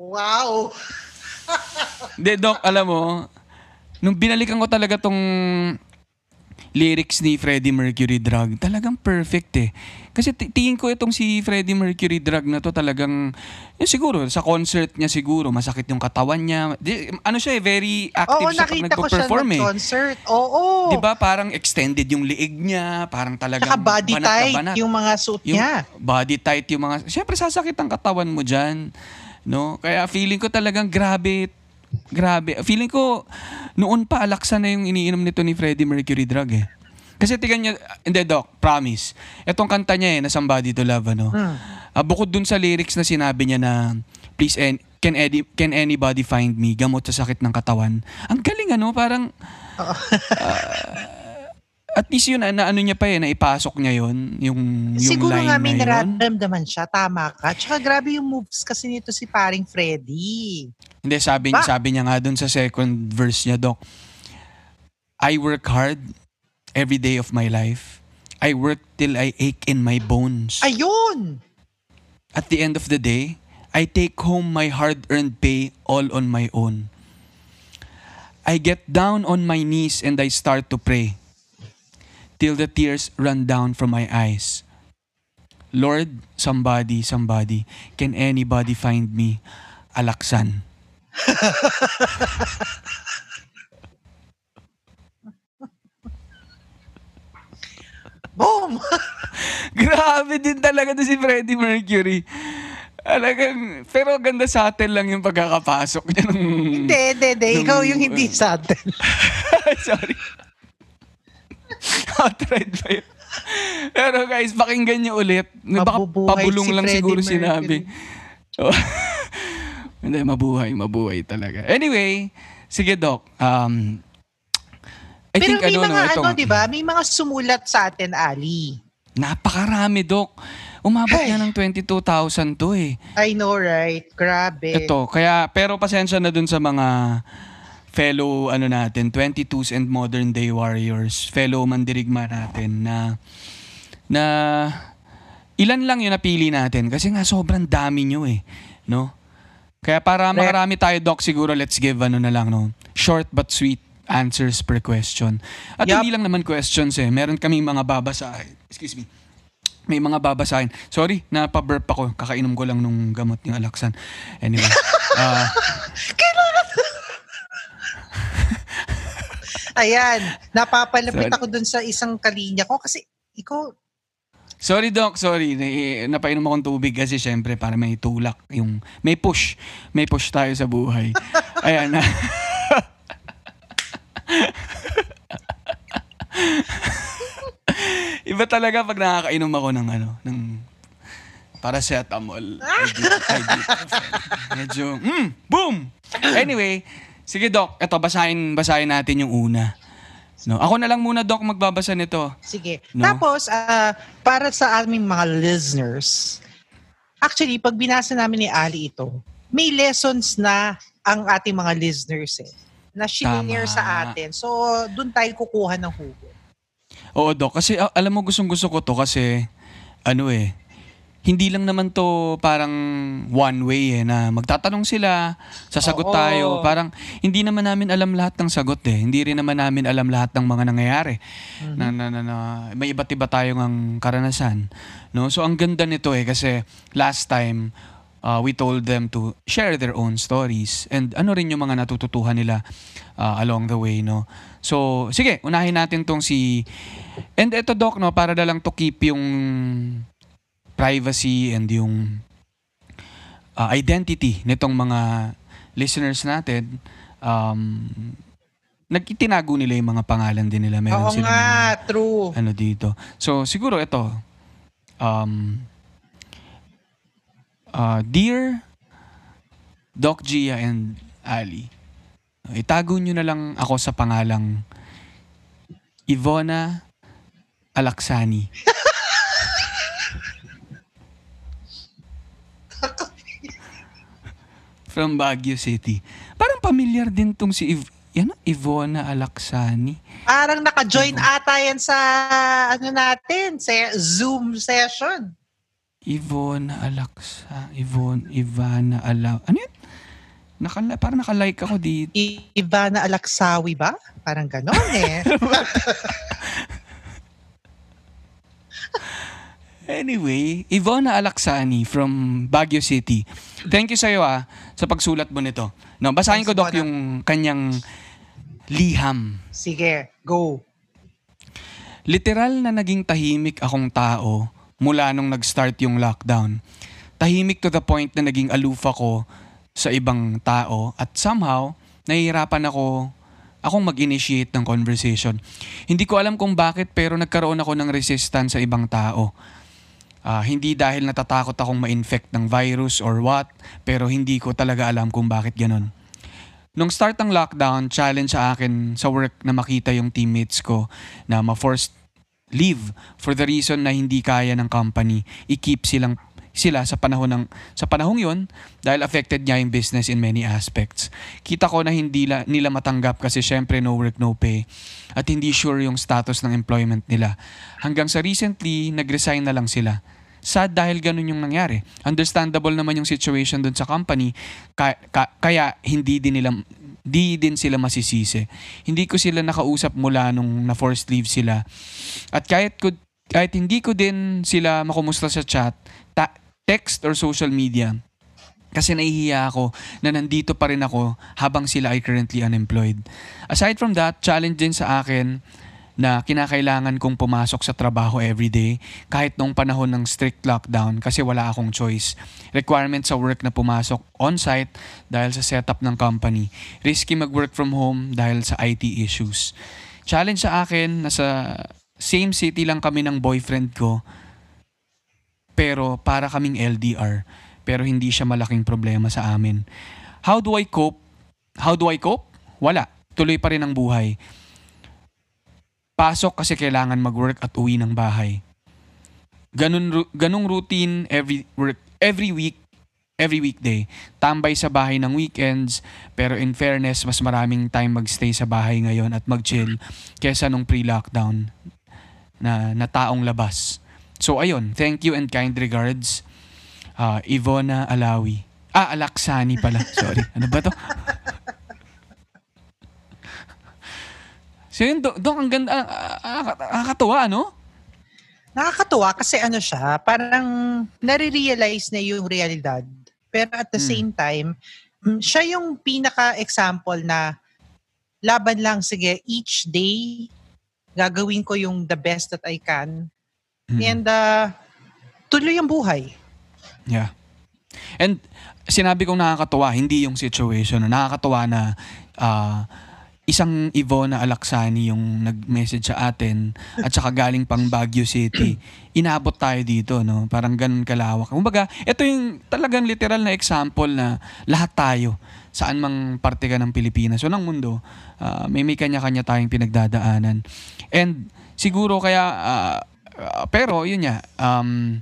Speaker 4: Wow!
Speaker 3: Hindi, Doc, alam mo, nung binalikan ko talaga tong lyrics ni Freddie Mercury Drug, talagang perfect eh. Kasi t- tingin ko itong si Freddie Mercury Drug na to talagang, yun siguro, sa concert niya siguro, masakit yung katawan niya. Di, ano siya eh, very active
Speaker 4: Oo,
Speaker 3: siya pag
Speaker 4: nakita ko siya
Speaker 3: nagpo-perform eh.
Speaker 4: nag-concert. Oo.
Speaker 3: Di ba parang extended yung liig niya, parang talagang
Speaker 4: Saka body
Speaker 3: banat na
Speaker 4: tight
Speaker 3: banat.
Speaker 4: yung mga suit
Speaker 3: Yung
Speaker 4: niya.
Speaker 3: body tight yung mga, syempre sasakit ang katawan mo dyan. No? Kaya feeling ko talagang grabe, grabe. Feeling ko, noon pa alaksa na yung iniinom nito ni Freddie Mercury Drug eh. Kasi tingnan niya, hindi Doc, promise. Etong kanta niya eh, na Somebody to Love, ano.
Speaker 4: Hmm.
Speaker 3: Ah, bukod dun sa lyrics na sinabi niya na, please, en- can, edi- can anybody find me? Gamot sa sakit ng katawan. Ang galing ano, parang, uh, at least yun, na ano niya pa eh, na ipasok niya yun, yung, yung
Speaker 4: Siguro
Speaker 3: line
Speaker 4: nga may
Speaker 3: na yun.
Speaker 4: nararamdaman siya, tama ka. Tsaka grabe yung moves kasi nito si paring Freddy.
Speaker 3: Hindi, sabi,
Speaker 4: Ba?
Speaker 3: sabi niya nga dun sa second verse niya, Doc, I work hard every day of my life. I work till I ache in my bones.
Speaker 4: Ayun!
Speaker 3: At the end of the day, I take home my hard-earned pay all on my own. I get down on my knees and I start to pray till the tears run down from my eyes. Lord, somebody, somebody, can anybody find me? Alaksan.
Speaker 4: Boom!
Speaker 3: Grabe din talaga to si Freddie Mercury. Alagang, pero ganda sa atin lang yung pagkakapasok niya nung...
Speaker 4: Hindi, hindi, hindi. Ikaw yung hindi sa atin.
Speaker 3: Sorry. Outright ba yun? Pero guys, pakinggan niyo ulit. Baka
Speaker 4: Mabubuhay
Speaker 3: pabulong
Speaker 4: si
Speaker 3: lang
Speaker 4: Freddie
Speaker 3: siguro
Speaker 4: Mercury.
Speaker 3: sinabi. Oh. Hindi, mabuhay, mabuhay talaga. Anyway, sige Doc. Um, I
Speaker 4: Pero
Speaker 3: think
Speaker 4: may
Speaker 3: ano,
Speaker 4: mga
Speaker 3: no, ito,
Speaker 4: ano, di ba? May mga sumulat sa atin, Ali.
Speaker 3: napakarami Doc. Umabot
Speaker 4: Ay.
Speaker 3: nga ng twenty-two thousand to eh.
Speaker 4: I know, right? Grabe.
Speaker 3: Ito, kaya, pero pasensya na dun sa mga fellow, ano natin, twenty-twos and modern day warriors, fellow mandirigma natin na, na, ilan lang yung napili natin kasi nga sobrang dami nyo eh, no? Kaya para
Speaker 4: Correct.
Speaker 3: makarami tayo, Doc, siguro let's give ano na lang, no? Short but sweet answers per question. At
Speaker 4: Yup.
Speaker 3: hindi lang naman questions eh, meron kaming mga babasahin. Excuse me. May mga babasahin. Sorry, napaburp ako. Kakainom ko lang nung gamot ng Alaksan. Anyway. uh,
Speaker 4: Ayan, napapalapit
Speaker 3: Sorry.
Speaker 4: ako dun sa isang kalinya ko kasi ikaw,
Speaker 3: sorry, Doc. Sorry. Na- Napainom akong tubig kasi syempre para may tulak. Yung, may push. May push tayo sa buhay. Ayan. Iba talaga pag nakakainom ako ng ano, ng paracetamol. Medyo, medyo mm, boom! Anyway, sige Doc, eto basahin, basahin natin yung una. No, ako na lang muna Doc magbabasa nito.
Speaker 4: sige.
Speaker 3: No?
Speaker 4: Tapos, ah, para sa aming mga listeners, actually, pag binasa namin ni Ali ito, may lessons na ang ating mga listeners eh, na shinare
Speaker 3: Tama.
Speaker 4: sa atin. So, dun tayo kukuha ng hugot.
Speaker 3: Oo, Doc. Kasi a- alam mo, gustong-gusto ko to kasi, ano eh, hindi lang naman to parang one way eh, na magtatanong sila, sasagot
Speaker 4: Oo.
Speaker 3: tayo. Parang hindi naman namin alam lahat ng sagot eh. Hindi rin naman namin alam lahat ng mga nangyayari. Na, na, na, na, may iba't iba tayong ang karanasan. No? So ang ganda nito eh, kasi last time, uh, we told them to share their own stories and ano rin yung mga natututuhan nila uh, along the way, no? So, sige, unahin natin tong si... And eto, Doc, no, para na lang to keep yung privacy and yung uh, identity nitong mga listeners natin, um, nagtinago nila yung mga pangalan din nila. Meron
Speaker 4: Oo
Speaker 3: silang
Speaker 4: nga, true.
Speaker 3: ano dito. So, siguro ito, um, uh, Dear Doc Gia and Ali, itago nyo na lang ako sa pangalang Ivona Alaksani. From Baguio City. Parang familiar din tong si Iv- yan, Ivona Alaksani.
Speaker 4: Parang naka-join ata yan sa ano natin, sa Zoom session.
Speaker 3: Ivona Alaksa, Ivon, Ivana Ala, ano yun? Nakala, parang naka-like ako dito.
Speaker 4: Ivana Alaksawi ba? Parang ganon eh.
Speaker 3: Anyway, Ivona Alaksani from Baguio City. Thank you sa'yo ah, sa pagsulat mo nito. No, basahin ko,
Speaker 4: Thanks,
Speaker 3: Doc,
Speaker 4: Bona.
Speaker 3: yung kanyang liham.
Speaker 4: Sige, go.
Speaker 3: Literal na naging tahimik akong tao mula nung nag-start yung lockdown. Tahimik to the point na naging aloof ako sa ibang tao at somehow, nahihirapan ako akong mag-initiate ng conversation. Hindi ko alam kung bakit pero nagkaroon ako ng resistance sa ibang tao. Ah, hindi dahil natatakot akong ma-infect ng virus or what, pero hindi ko talaga alam kung bakit ganun. Nung start ng lockdown, challenge sa akin sa work na makita yung teammates ko na ma-forced leave for the reason na hindi kaya ng company i-keep silang sila sa panahon ng sa panahong yon dahil affected niya yung business in many aspects. Kita ko na hindi la, nila matanggap kasi syempre no work no pay at hindi sure yung status ng employment nila. Hanggang sa recently nag-resign na lang sila. Sad dahil ganun yung nangyari. Understandable naman yung situation dun sa company ka, ka, kaya hindi din nila di din sila masisisi. Hindi ko sila nakausap mula nung na forced leave sila. At kahit ko kahit hindi ko din sila makumusta sa chat, ta- text or social media kasi nahihiya ako na nandito pa rin ako habang sila ay currently unemployed. Aside from that, challenge din sa akin na kinakailangan kong pumasok sa trabaho everyday kahit nung panahon ng strict lockdown kasi wala akong choice. Requirement sa work na pumasok on-site dahil sa setup ng company. Risky mag-work from home dahil sa I T issues. Challenge sa akin na sa same city lang kami ng boyfriend ko pero para kaming L D R pero hindi siya malaking problema sa amin. How do I cope? How do I cope? Wala. Tuloy pa rin ang buhay. Pasok kasi kailangan mag-work at uwi ng bahay. Ganun, ganung routine every work, every week, every weekday. Tambay sa bahay ng weekends, pero in fairness, mas maraming time magstay sa bahay ngayon at mag-chill kesa nung pre-lockdown na, na taong labas. So ayun, thank you and kind regards, uh, Ivona Alawi. Ah, Alaksani pala. Sorry. Ano ba to? So yun, Dok, Dok, ang ganda, nakakatuwa, ano?
Speaker 4: Nakakatuwa kasi ano siya, parang nare-realize na yung realidad. Pero at the
Speaker 3: Hmm.
Speaker 4: same time, mm, siya yung pinaka-example na laban lang, sige, each day, gagawin ko yung the best that I can.
Speaker 3: Hmm.
Speaker 4: And uh, tuloy ang buhay.
Speaker 3: Yeah. And sinabi kong nakakatuwa, hindi yung situation. Nakakatuwa na uh, isang Ivona Alaksani yung nag-message sa atin at saka galing pang Baguio City. Inabot tayo dito, no? Parang ganun kalawak. Kumbaga, ito yung talagang literal na example na lahat tayo, saan mang parte ka ng Pilipinas o ng mundo, uh, may may kanya-kanya tayong pinagdadaanan. And siguro kaya, uh, uh, pero yun nga, um,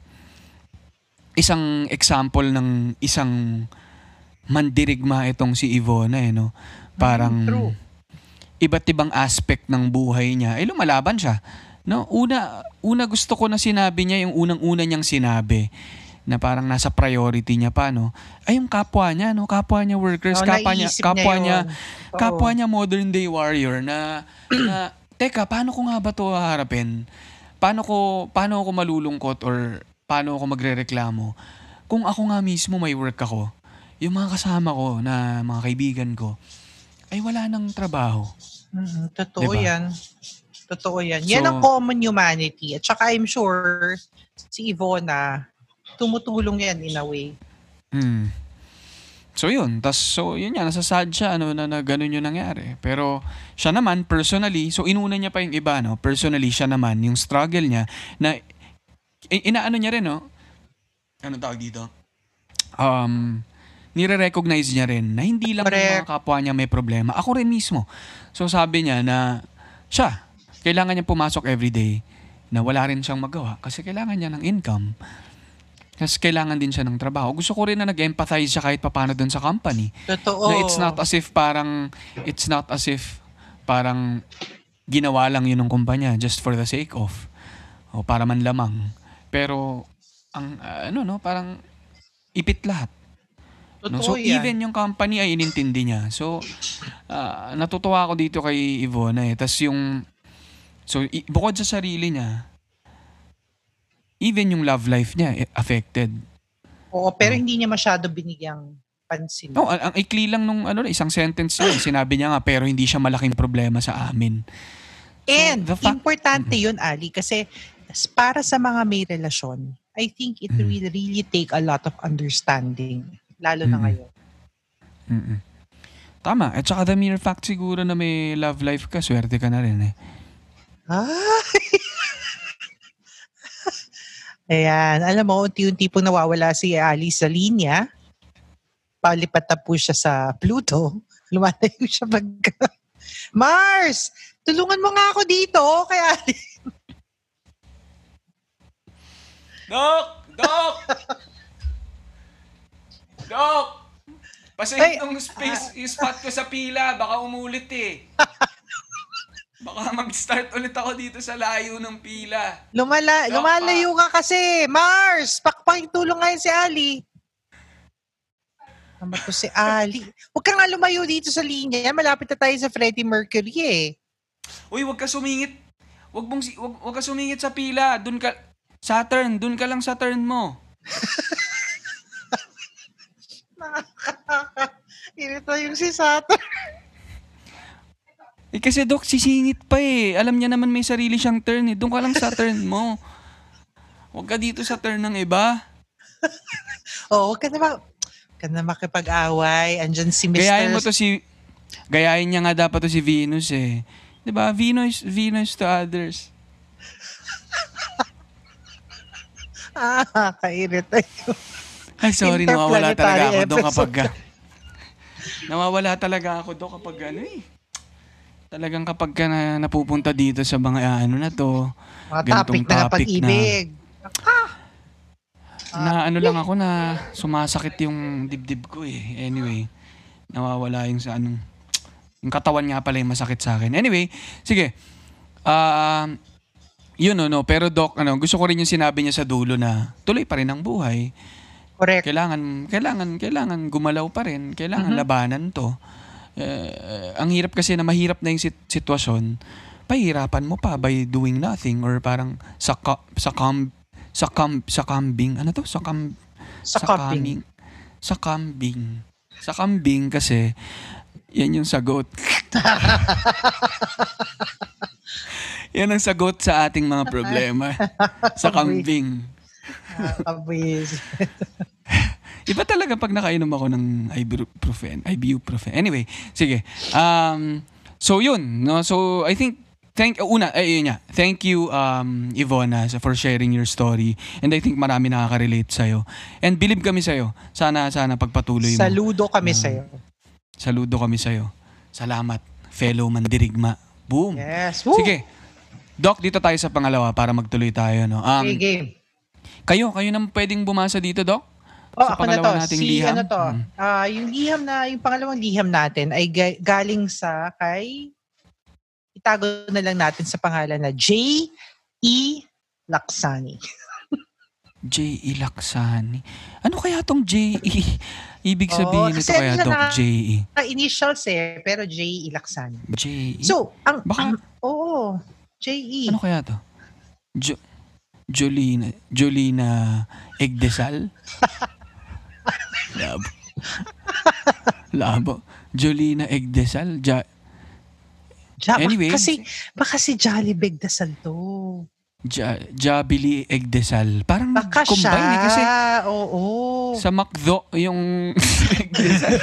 Speaker 3: isang example ng isang mandirigma itong si Ivona, eh, no? Parang
Speaker 4: Mm, true.
Speaker 3: iba't ibang aspect ng buhay niya, eh lumalaban siya. No, una una gusto ko na sinabi niya yung unang-una niyang sinabi na parang nasa priority niya pa, no. Ay yung kapwa niya, no, kapwa niya workers,
Speaker 4: Oo,
Speaker 3: kapwa niya,
Speaker 4: naisip
Speaker 3: kapwa
Speaker 4: niya
Speaker 3: niya,
Speaker 4: yun. Oo.
Speaker 3: kapwa niya modern day warrior na na teka, paano ko nga ba 'to haharapin? Paano ko paano ako malulungkot or paano ako magrereklamo kung ako nga mismo may work ako? Yung mga kasama ko na mga kaibigan ko ay wala nang trabaho.
Speaker 4: Mm, totoo
Speaker 3: Diba?
Speaker 4: yan. Totoo yan. Yan
Speaker 3: So-
Speaker 4: ang common humanity. At saka I'm sure si Ivona, tumutulong yan in a way.
Speaker 3: Hmm. So yun, tas so yun yan, nasa sad siya ano na, na ganun yung nangyari. Pero siya naman personally, so inuna niya pa yung iba, no. Personally siya naman yung struggle niya na i- inaano niya rin, no. Ano tawag dito? Um nire-recognize niya rin na hindi lang yung
Speaker 4: Correct.
Speaker 3: mga kapwa niya may problema. Ako rin mismo. So sabi niya na siya, kailangan niya pumasok everyday na wala rin siyang magawa kasi kailangan niya ng income. Kasi kailangan din siya ng trabaho. Gusto ko rin na nag-empathize siya kahit papano dun sa company.
Speaker 4: Totoo.
Speaker 3: Na it's not as if parang, it's not as if parang ginawa lang yun ng kumpanya just for the sake of. O para man lamang. Pero, ang uh, ano no, parang ipit lahat. No?
Speaker 4: Totoo
Speaker 3: So
Speaker 4: yan.
Speaker 3: even yung company ay inintindi niya. So ah, natutuwa ako dito kay Ivona eh. Tas yung so i- bukod sa sarili niya, even yung love life niya eh, affected.
Speaker 4: Oo, pero
Speaker 3: No.
Speaker 4: hindi niya masyado binigyang pansin.
Speaker 3: No, ang, ang ikli lang nung ano isang sentence lang sinabi niya nga pero hindi siya malaking problema sa amin.
Speaker 4: And
Speaker 3: the fact-
Speaker 4: importante yun, Ali, kasi s- para sa mga may relasyon, I think it
Speaker 3: Mm.
Speaker 4: will really take a lot of understanding, lalo na
Speaker 3: Mm-mm.
Speaker 4: ngayon.
Speaker 3: Mm-mm. Tama. At saka the mere fact siguro na may love life ka, swerte ka na rin eh.
Speaker 4: Ay! Ayan, alam mo, unti-unti pong nawawala si Ali sa linya. Palipat na po siya sa Pluto. Lumalayo siya pagka... Mars! Tulungan mo nga ako dito, kay Ali.
Speaker 3: Dok! Dok! Dok! Pasahit
Speaker 4: Ay,
Speaker 3: ng space, yung spot ko sa pila, baka umulit eh. Baka mag-start ulit ako dito sa layo ng pila.
Speaker 4: Lumala,
Speaker 3: Dok,
Speaker 4: lumalayo ka kasi. Mars! Pakpakitulong nga yun si Ali. Tama to si Ali. Huwag ka nga lumayo dito sa linya. Malapit na tayo sa Freddie Mercury eh.
Speaker 3: Uy, wag ka sumingit. Wag mong si- wag, wag ka sumingit sa pila. Doon ka Saturn, doon ka lang sa turn mo.
Speaker 4: Irito yung si Saturn.
Speaker 3: Eh kasi Dok, sisingit pa eh. Alam niya naman may sarili siyang turn eh. Doon ka lang sa turn mo. Wag ka dito sa turn ng iba.
Speaker 4: Oo, huwag ka na, ma- huwag ka na makipag-away. Andyan si mister
Speaker 3: Gayahin mo to si... Gayahin niya nga dapat to si Venus eh. Diba? Venus, Venus to others.
Speaker 4: Ah, kairito yun.
Speaker 3: Ay, sorry, nawawala talaga ako doon kapag...
Speaker 4: Interplanetary
Speaker 3: nawawala talaga ako doon kapag ano eh. Talagang kapag ka na, napupunta dito sa mga ano na to,
Speaker 4: Mga
Speaker 3: ganitong
Speaker 4: topic na
Speaker 3: topic
Speaker 4: pag-ibig.
Speaker 3: na ano lang ako na sumasakit yung dibdib ko eh. Anyway, nawawala yung sa anong... Yung katawan nga pala yung masakit sa akin. Anyway, sige. Um... Yun, no, no. Pero Doc, ano, gusto ko rin yung sinabi niya sa dulo na tuloy pa rin ang buhay.
Speaker 4: Correct.
Speaker 3: Kailangan, kailangan, kailangan gumalaw pa rin. Kailangan
Speaker 4: Mhm.
Speaker 3: labanan to. Eh, ang hirap kasi na mahirap na yung sit- sitwasyon, pahirapan mo pa by doing nothing or parang sa sa kam sa kam sa kambing. Ano to? Sa kam
Speaker 4: Sa kambing.
Speaker 3: Sa kambing. Sa kambing kasi yan yung sagot. Yan ang sagot sa ating mga problema. Sa kambing.
Speaker 4: Kabis.
Speaker 3: Iba talaga pag nakainom ako ng ibuprofen. Ibuprofen. Anyway, sige. Um, so yun. No? So I think, thank, una, ay, yun nga. Thank you, um, Ivona, for sharing your story. And I think marami nakaka-relate sa'yo. And believe kami sa'yo. Sana, sana pagpatuloy mo.
Speaker 4: Saludo kami
Speaker 3: Ah.
Speaker 4: sa'yo.
Speaker 3: Saludo kami sa'yo. Salamat, fellow mandirigma. Boom.
Speaker 4: Yes. Woo!
Speaker 3: Sige. Doc, dito tayo sa pangalawa para magtuloy tayo. No? Um,
Speaker 4: Okay, game.
Speaker 3: Kayo, kayo nang pwedeng bumasa dito, Doc?
Speaker 4: Oh,
Speaker 3: sa
Speaker 4: ako na to.
Speaker 3: pangalawa nating
Speaker 4: Si
Speaker 3: liham?
Speaker 4: ano to.
Speaker 3: Mm.
Speaker 4: Ah, yung liham na, yung pangalawang liham natin ay ga- galing sa kay, itago na lang natin sa pangalan na J E. Laksani.
Speaker 3: J E. Laksani. Ano kaya tong J E? Ibig
Speaker 4: Oo,
Speaker 3: sabihin nito
Speaker 4: kasi
Speaker 3: kaya,
Speaker 4: ano
Speaker 3: Doc,
Speaker 4: na-
Speaker 3: J E.
Speaker 4: Ah, initials eh, pero J E. Laksani.
Speaker 3: J E?
Speaker 4: So, ang,
Speaker 3: Baka-
Speaker 4: ang- oo, J E.
Speaker 3: ano kaya to? Jo Jolina, Jolina Egdesal? Labo. Labo. Jolina Egdesal? Ja
Speaker 4: Ja, baka
Speaker 3: Anyway.
Speaker 4: kasi, baka si Jolly Beg Dasal to.
Speaker 3: Ja Jabili Egdesal. Parang
Speaker 4: Baka
Speaker 3: combine
Speaker 4: siya.
Speaker 3: eh, kasi
Speaker 4: Oo.
Speaker 3: sa McDo yung Egdesal.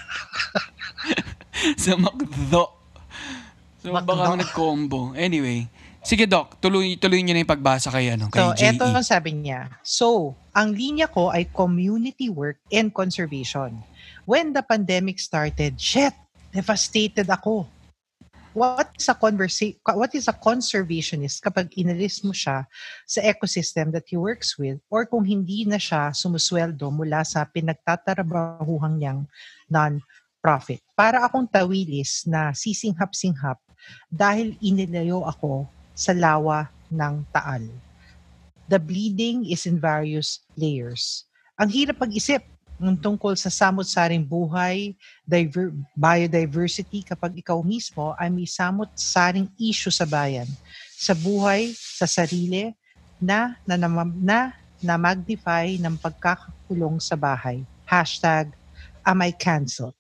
Speaker 3: Sa McDo. So
Speaker 4: McDo.
Speaker 3: baka nag-combo. Anyway. Sige, Doc, tuloy tuloy niyo na yung pagbasa kay ano, kay
Speaker 4: So,
Speaker 3: J E.
Speaker 4: eto ang sabi niya. So, ang linya ko ay community work and conservation. When the pandemic started, shit, devastated ako. What is a conversa- what is a conservationist kapag inalis mo siya sa ecosystem that he works with or kung hindi na siya sumusweldo mula sa pinagtatrabahuhang niyang non-profit? Para akong tawilis na sisinghap-singhap dahil inilayo ako sa lawa ng Taal. The bleeding is in various layers. Ang hirap mag-isip Yung tungkol sa samot-saring buhay, diver, biodiversity, kapag ikaw mismo ay may samot-saring issue sa bayan, sa buhay, sa sarili, na na, na, na, na magnify ng pagkakakulong sa bahay. Hashtag, am I cancelled?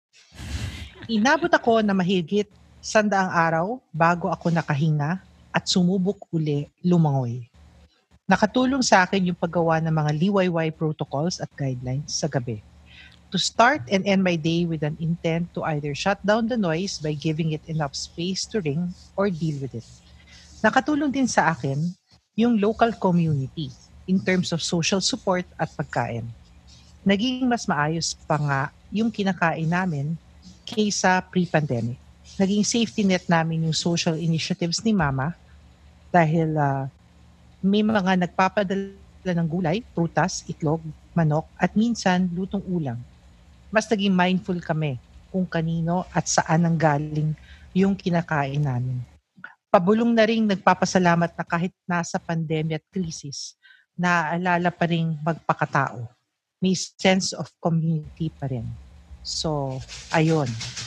Speaker 4: Inabot ako na mahigit sandaang araw bago ako nakahinga at sumubok uli lumangoy. Nakatulong sa akin yung paggawa ng mga L Y Y protocols at guidelines sa gabi. To start and end my day with an intent to either shut down the noise by giving it enough space to ring or deal with it. Nakatulong din sa akin yung local community in terms of social support at pagkain. Naging mas maayos pa nga yung kinakain namin kaysa pre-pandemic. Naging safety net namin yung social initiatives ni Mama dahil uh, may mga nagpapadala ng gulay, prutas, itlog, manok at minsan lutong ulam. Mas naging mindful kami kung kanino at saan ang galing yung kinakain namin. Pabulong na rin nagpapasalamat na kahit nasa pandemya at krisis, naaalala pa rin magpakatao. May sense of community pa rin. So, ayun.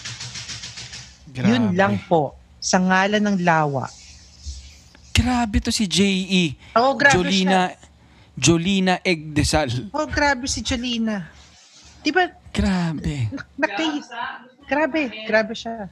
Speaker 3: Grabe.
Speaker 4: Yun lang po. Sa ngalan ng lawa.
Speaker 3: Grabe to si J E.
Speaker 4: Oh, grabe
Speaker 3: Jolina,
Speaker 4: siya.
Speaker 3: Jolina Egdesal.
Speaker 4: Oh, grabe si Jolina. Di ba?
Speaker 3: Grabe.
Speaker 4: Nakay... Grabe. Grabe siya.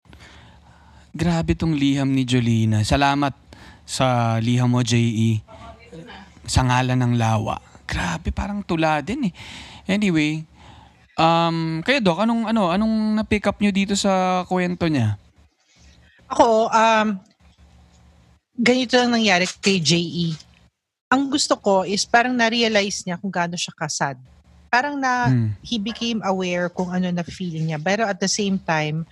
Speaker 3: Grabe tong liham ni Jolina. Salamat sa liham mo, J E. Sa ngalan ng lawa. Grabe, parang tula din eh. Anyway, um, kayo Doc, anong, ano, anong na-pick up nyo dito sa kwento niya?
Speaker 4: Ako, um, ganito lang nangyari kay J E. Ang gusto ko is parang na-realize niya kung gaano siya kasad. Parang na,
Speaker 3: Hmm.
Speaker 4: he became aware kung ano na feeling niya. Pero at the same time,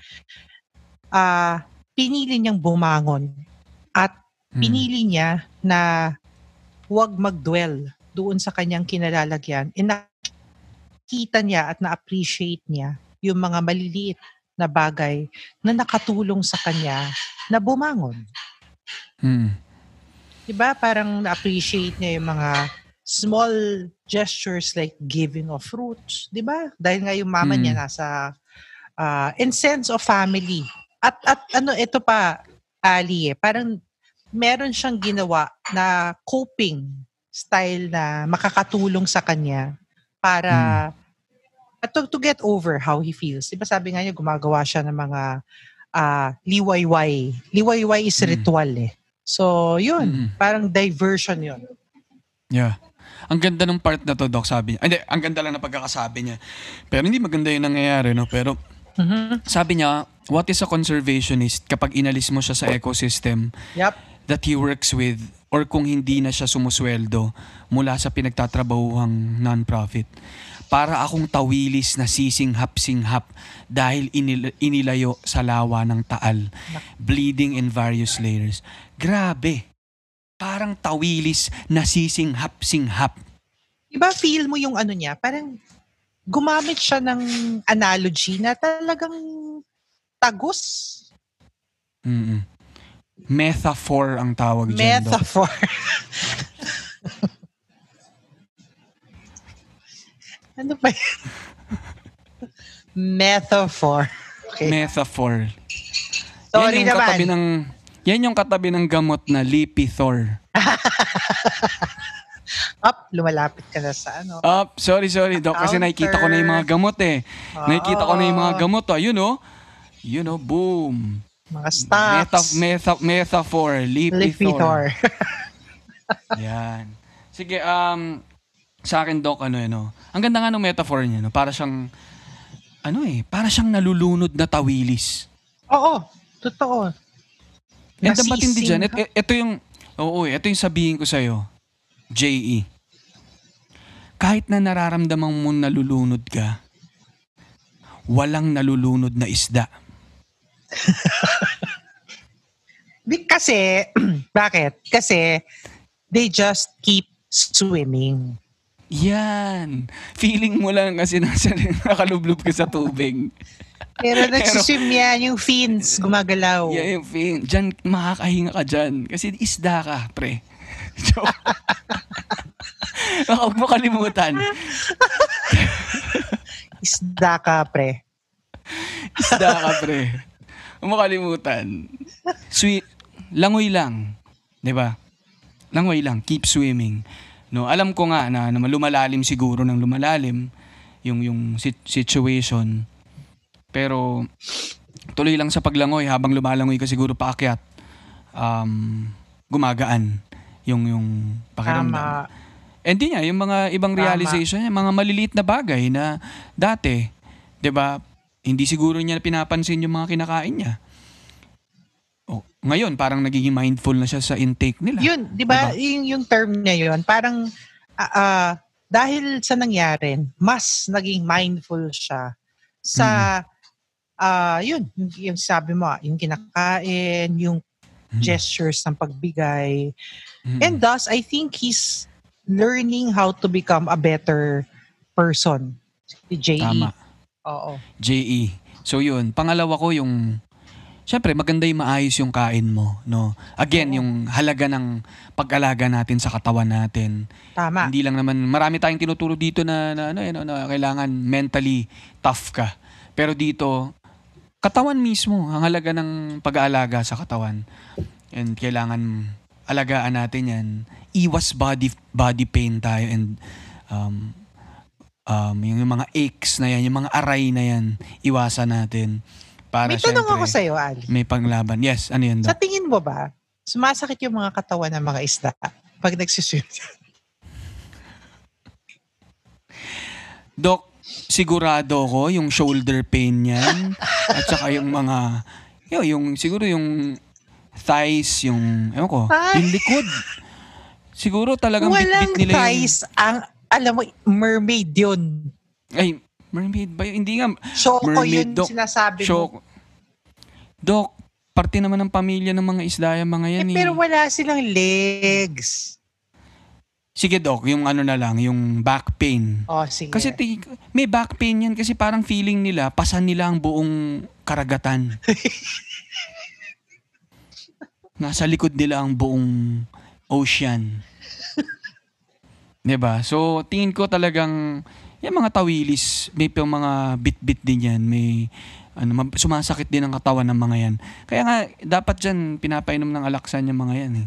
Speaker 4: ah, pinili niyang bumangon. At
Speaker 3: Hmm.
Speaker 4: pinili niya na huwag mag-dwell doon sa kanyang kinalalagyan. And nakita niya at na-appreciate niya yung mga maliliit na bagay na nakatulong sa kanya na bumangon.
Speaker 3: Hmm.
Speaker 4: Diba? Parang na-appreciate niya yung mga small gestures like giving of fruits. Diba? Dahil nga yung mama
Speaker 3: Mm.
Speaker 4: niya nasa uh, in sense of family. At, at ano, ito pa, Ali, eh, parang meron siyang ginawa na coping style na makakatulong sa kanya para
Speaker 3: Mm.
Speaker 4: to, to get over how he feels. Diba sabi nga niya, gumagawa siya ng mga uh, liwayway. Liwayway is
Speaker 3: Mm.
Speaker 4: ritual eh. So, yun.
Speaker 3: Mm.
Speaker 4: Parang diversion yun.
Speaker 3: Yeah. Ang ganda ng part na to, Doc, sabi niya. Hindi, ang ganda lang na pagkakasabi niya. Pero hindi maganda yung nangyayari, no? Pero
Speaker 4: Mhm.
Speaker 3: sabi niya, what is a conservationist kapag inalis mo siya sa ecosystem
Speaker 4: Yep.
Speaker 3: that he works with or kung hindi na siya sumusweldo mula sa pinagtatrabahuhang non-profit? Para akong tawilis na sisinghap-singhap dahil inil- inilayo sa lawa ng Taal, bleeding in various layers. Grabe. Parang tawilis na sisinghap-singhap.
Speaker 4: Diba feel mo yung ano niya? Parang gumamit siya ng analogy na talagang tagos.
Speaker 3: Mm-mm. Metaphor ang tawag dyan, Doc.
Speaker 4: Metaphor. Ano ba yan? Metaphor. Okay.
Speaker 3: Metaphor.
Speaker 4: Sorry
Speaker 3: yan yung
Speaker 4: naman.
Speaker 3: katabi ng yan yung katabi ng gamot na Lipitor.
Speaker 4: Up, lumalapit ka na sa ano.
Speaker 3: Ah, sorry, sorry, Doc. Kasi
Speaker 4: Counter.
Speaker 3: nakikita ko na yung mga gamot eh. Nakikita ko na yung mga
Speaker 4: Oo.
Speaker 3: gamot. Oh. Yun oh. Yun oh, boom.
Speaker 4: Mga stocks.
Speaker 3: Meta, meta, metaphor. Lipitor.
Speaker 4: Lipitor.
Speaker 3: Yan. Sige, um, sa akin, Doc, ano yun, no? Ang ganda nga ng metaphor niya, no? Para siyang, ano eh, para siyang nalulunod na tawilis.
Speaker 4: Oo, totoo.
Speaker 3: And ang matindi dyan,
Speaker 4: Nasisingha.
Speaker 3: et- ito yung, oo, ito yung sabihin ko sa'yo, J E. Kahit na nararamdaman mo nalulunod ka, walang nalulunod na isda.
Speaker 4: Di, kasi, bakit? Kasi, they just keep swimming.
Speaker 3: Yan. Feeling mo lang kasi nasa nakalublob ka sa tubig.
Speaker 4: Pero nagsiswim yan, yung fins, gumagalaw.
Speaker 3: Yeah, yung fin. Diyan, makakahinga ka dyan. Kasi isda ka, pre. Joke. Huwag mo kalimutan.
Speaker 4: Isda ka, pre.
Speaker 3: Isda ka, pre. Huwag mo kalimutan. Sweet, langoy lang. 'Di ba? Langoy lang, keep swimming. No, alam ko nga na, na lumalalim siguro ng lumalalim yung yung sit- situation. Pero tuloy lang sa paglangoy habang lumalangoy ka siguro paakyat. Um, gumagaan yung yung pakiramdam.
Speaker 4: Tama.
Speaker 3: And di niya, yung mga ibang
Speaker 4: Tama.
Speaker 3: realization niya, mga maliliit na bagay na dati, 'di ba? Hindi siguro niya pinapansin yung mga kinakain niya. Oh, ngayon parang nagiging mindful na siya sa intake nila.
Speaker 4: Yun, di ba,
Speaker 3: Diba?
Speaker 4: yung, yung term niya yun, parang ah, ah, dahil sa nangyari, mas naging mindful siya sa, ah yun, yung, yung sabi mo, ah, yung kinakain, yung gestures ng pagbigay.
Speaker 3: Mm.
Speaker 4: And thus, I think he's learning how to become a better person. Si J E.
Speaker 3: Tama.
Speaker 4: Oo.
Speaker 3: J E. So yun, pangalawa ko yung syempre maganda yung maayos yung kain mo, no. Again,
Speaker 4: Oo.
Speaker 3: yung halaga ng pag-alaga natin sa katawan natin.
Speaker 4: Tama.
Speaker 3: Hindi lang naman marami tayong tinuturo dito na na, ano, yun, na kailangan mentally tough ka. Pero dito katawan mismo ang halaga ng pag-aalaga sa katawan. And kailangan alagaan natin 'yan. Iwas body body pain tayo and um um yung mga aches na yan, yung mga aray na yan, iwasan natin. Para
Speaker 4: May tanong
Speaker 3: syempre,
Speaker 4: ako sa'yo, Ali.
Speaker 3: may panglaban. Yes, ano yun?
Speaker 4: Sa
Speaker 3: Doc?
Speaker 4: tingin mo ba, sumasakit yung mga katawan ng mga isda pag nagsiswim?
Speaker 3: Doc, sigurado ko yung shoulder pain yan at saka yung mga yun, yung siguro yung thighs, yung ewan ko,
Speaker 4: Ay.
Speaker 3: yung likod. Siguro talagang
Speaker 4: Walang
Speaker 3: bit-bit nila
Speaker 4: thighs. Ang, alam mo, mermaid yun.
Speaker 3: yung ay mermaid ba yun? Hindi nga
Speaker 4: Choco
Speaker 3: mermaid,
Speaker 4: yun
Speaker 3: Doc.
Speaker 4: sinasabi mo.
Speaker 3: Choco. Doc, parte naman ng pamilya ng mga isda yung mga yan
Speaker 4: Eh,
Speaker 3: eh.
Speaker 4: pero wala silang legs.
Speaker 3: Sige Doc, yung ano na lang, yung back pain.
Speaker 4: Oh, sige.
Speaker 3: Kasi ti- may back pain yan kasi parang feeling nila, pasan nila ang buong karagatan. Nasa likod nila ang buong ocean. 'Di ba? So, tingin ko talagang yung mga tawilis, may pang mga bit-bit din yan, may ano, ma- sumasakit din ang katawan ng mga yan. Kaya nga, dapat dyan, pinapainom ng alaksan yung mga yan eh.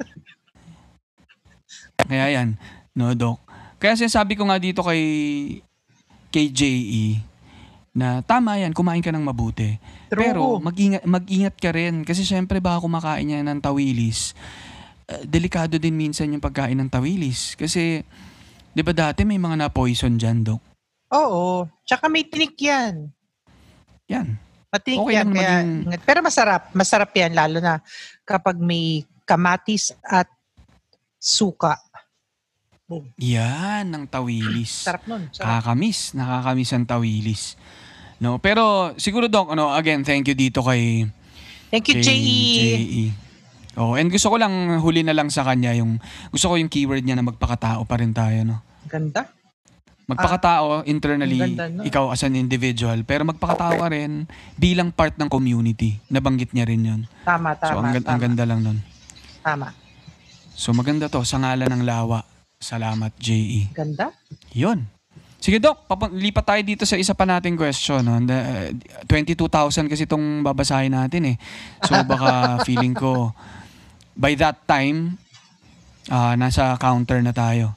Speaker 3: Kaya yan, no, Doc? Kaya sinasabi ko nga dito kay kay J E na tama yan, kumain ka ng mabuti.
Speaker 4: True.
Speaker 3: Pero mag-ingat, mag-ingat ka rin kasi syempre baka kumakain niya ng tawilis. Uh, delikado din minsan yung pagkain ng tawilis. Kasi, di ba dati may mga na-poison dyan, Doc?
Speaker 4: Oo. Tsaka may tinik yan.
Speaker 3: Yan.
Speaker 4: Matinik
Speaker 3: Okay
Speaker 4: yan.
Speaker 3: lang
Speaker 4: Kaya,
Speaker 3: maging-
Speaker 4: ingat. Pero masarap. Masarap yan lalo na kapag may kamatis at suka. Boom.
Speaker 3: Yan, ng tawilis.
Speaker 4: Sarap nun. Sarap.
Speaker 3: Nakakamiss. Nakakamiss ang tawilis. No, pero siguro Doc, ano, again, thank you dito kay
Speaker 4: Thank you,
Speaker 3: kay
Speaker 4: J E.
Speaker 3: J E. Oh, and gusto ko lang huli na lang sa kanya yung gusto ko yung keyword niya na magpakatao pa rin tayo, no.
Speaker 4: Ganda.
Speaker 3: Magpakatao internally,
Speaker 4: ang ganda nun.
Speaker 3: ikaw as an individual, pero magpakatao ka rin bilang part ng community. Nabanggit niya rin 'yon.
Speaker 4: Tama,
Speaker 3: So ang,
Speaker 4: tama.
Speaker 3: gan- ang
Speaker 4: tama.
Speaker 3: ganda lang nun.
Speaker 4: Tama.
Speaker 3: So maganda to sa ngalan ng lawa. Salamat, J E.
Speaker 4: Ganda.
Speaker 3: Yun. Sige Doc, papun- lipat tayo dito sa isa pa nating question. No? Na- uh, twenty-two thousand kasi itong babasahin natin eh. So baka feeling ko by that time, ah nasa counter na tayo.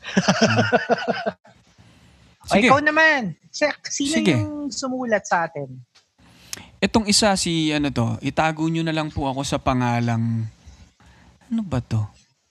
Speaker 4: O,
Speaker 3: Sige.
Speaker 4: ikaw naman. Sa- Sino
Speaker 3: Sige.
Speaker 4: yung sumulat sa atin?
Speaker 3: Itong isa si ano to, itago nyo na lang po ako sa pangalang, ano ba to?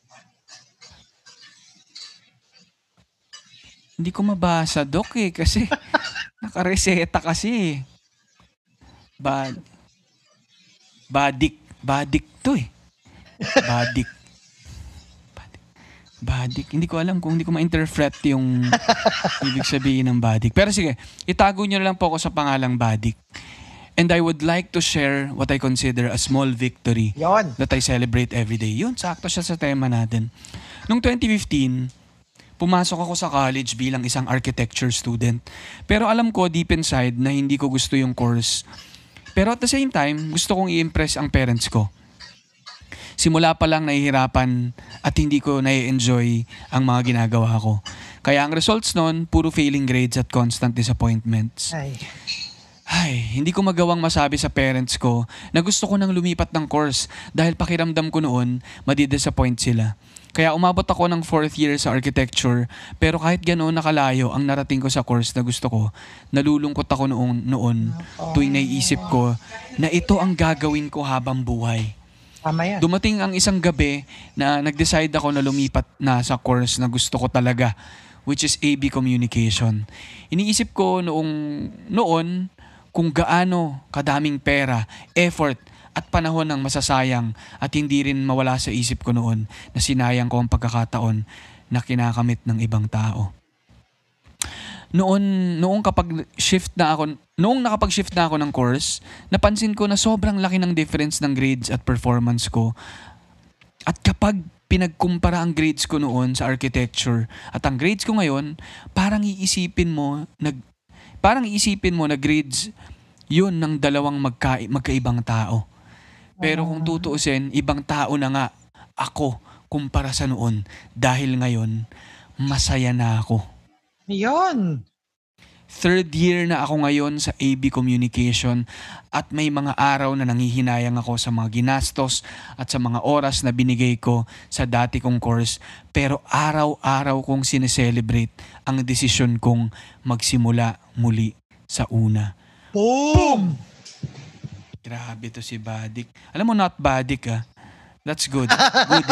Speaker 3: Hindi ko mabasa, Doc eh, kasi nakareseta kasi eh. Bad, badik, badik to eh. Badik. Badik. Badik. Hindi ko alam kung hindi ko ma-interpret yung ibig sabihin ng badik. Pero sige, itago nyo na lang po ako sa pangalang badik. And I would like to share what I consider a small victory
Speaker 4: Yon.
Speaker 3: that I celebrate every day. Yun, sakto siya sa tema natin. Noong twenty fifteen, pumasok ako sa college bilang isang architecture student. Pero alam ko deep inside na hindi ko gusto yung course. Pero at the same time, gusto kong i-impress ang parents ko. Simula pa lang nahihirapan at hindi ko nai-enjoy ang mga ginagawa ko. Kaya ang results nun, puro failing grades at constant disappointments.
Speaker 4: Ay.
Speaker 3: Ay, hindi ko magawang masabi sa parents ko na gusto ko nang lumipat ng course dahil pakiramdam ko noon, madidisappoint sila. Kaya umabot ako ng fourth year sa architecture, pero kahit ganoon nakalayo ang narating ko sa course na gusto ko, nalulungkot ako noon, noon tuwing naiisip ko na ito ang gagawin ko habang buhay.
Speaker 4: Tama yan.
Speaker 3: Dumating ang isang gabi na nag-decide ako na lumipat na sa course na gusto ko talaga, which is A B Communication. Iniisip ko noong noon kung gaano kadaming pera, effort, at panahon ang masasayang at hindi rin mawala sa isip ko noon na sinayang ko ang pagkakataon na kinakamit ng ibang tao. Noon, noong kapag shift na ako, noong nakapag-shift na ako ng course, napansin ko na sobrang laki ng difference ng grades at performance ko. At kapag pinagkumpara ang grades ko noon sa architecture at ang grades ko ngayon, parang iisipin mo, nag, parang iisipin mo na grades yun ng dalawang magka, magkaibang tao. Pero kung tutuusin, ibang tao na nga ako kumpara sa noon dahil ngayon, masaya na ako.
Speaker 4: Yun.
Speaker 3: Third year na ako ngayon sa A B Communication at may mga araw na nanghihinayang ako sa mga ginastos at sa mga oras na binigay ko sa dati kong course, pero araw-araw kong sineselebrate ang desisyon kong magsimula muli sa una.
Speaker 4: Boom!
Speaker 3: Grabe to si Badik. Alam mo, not Badik ah. That's good. Good.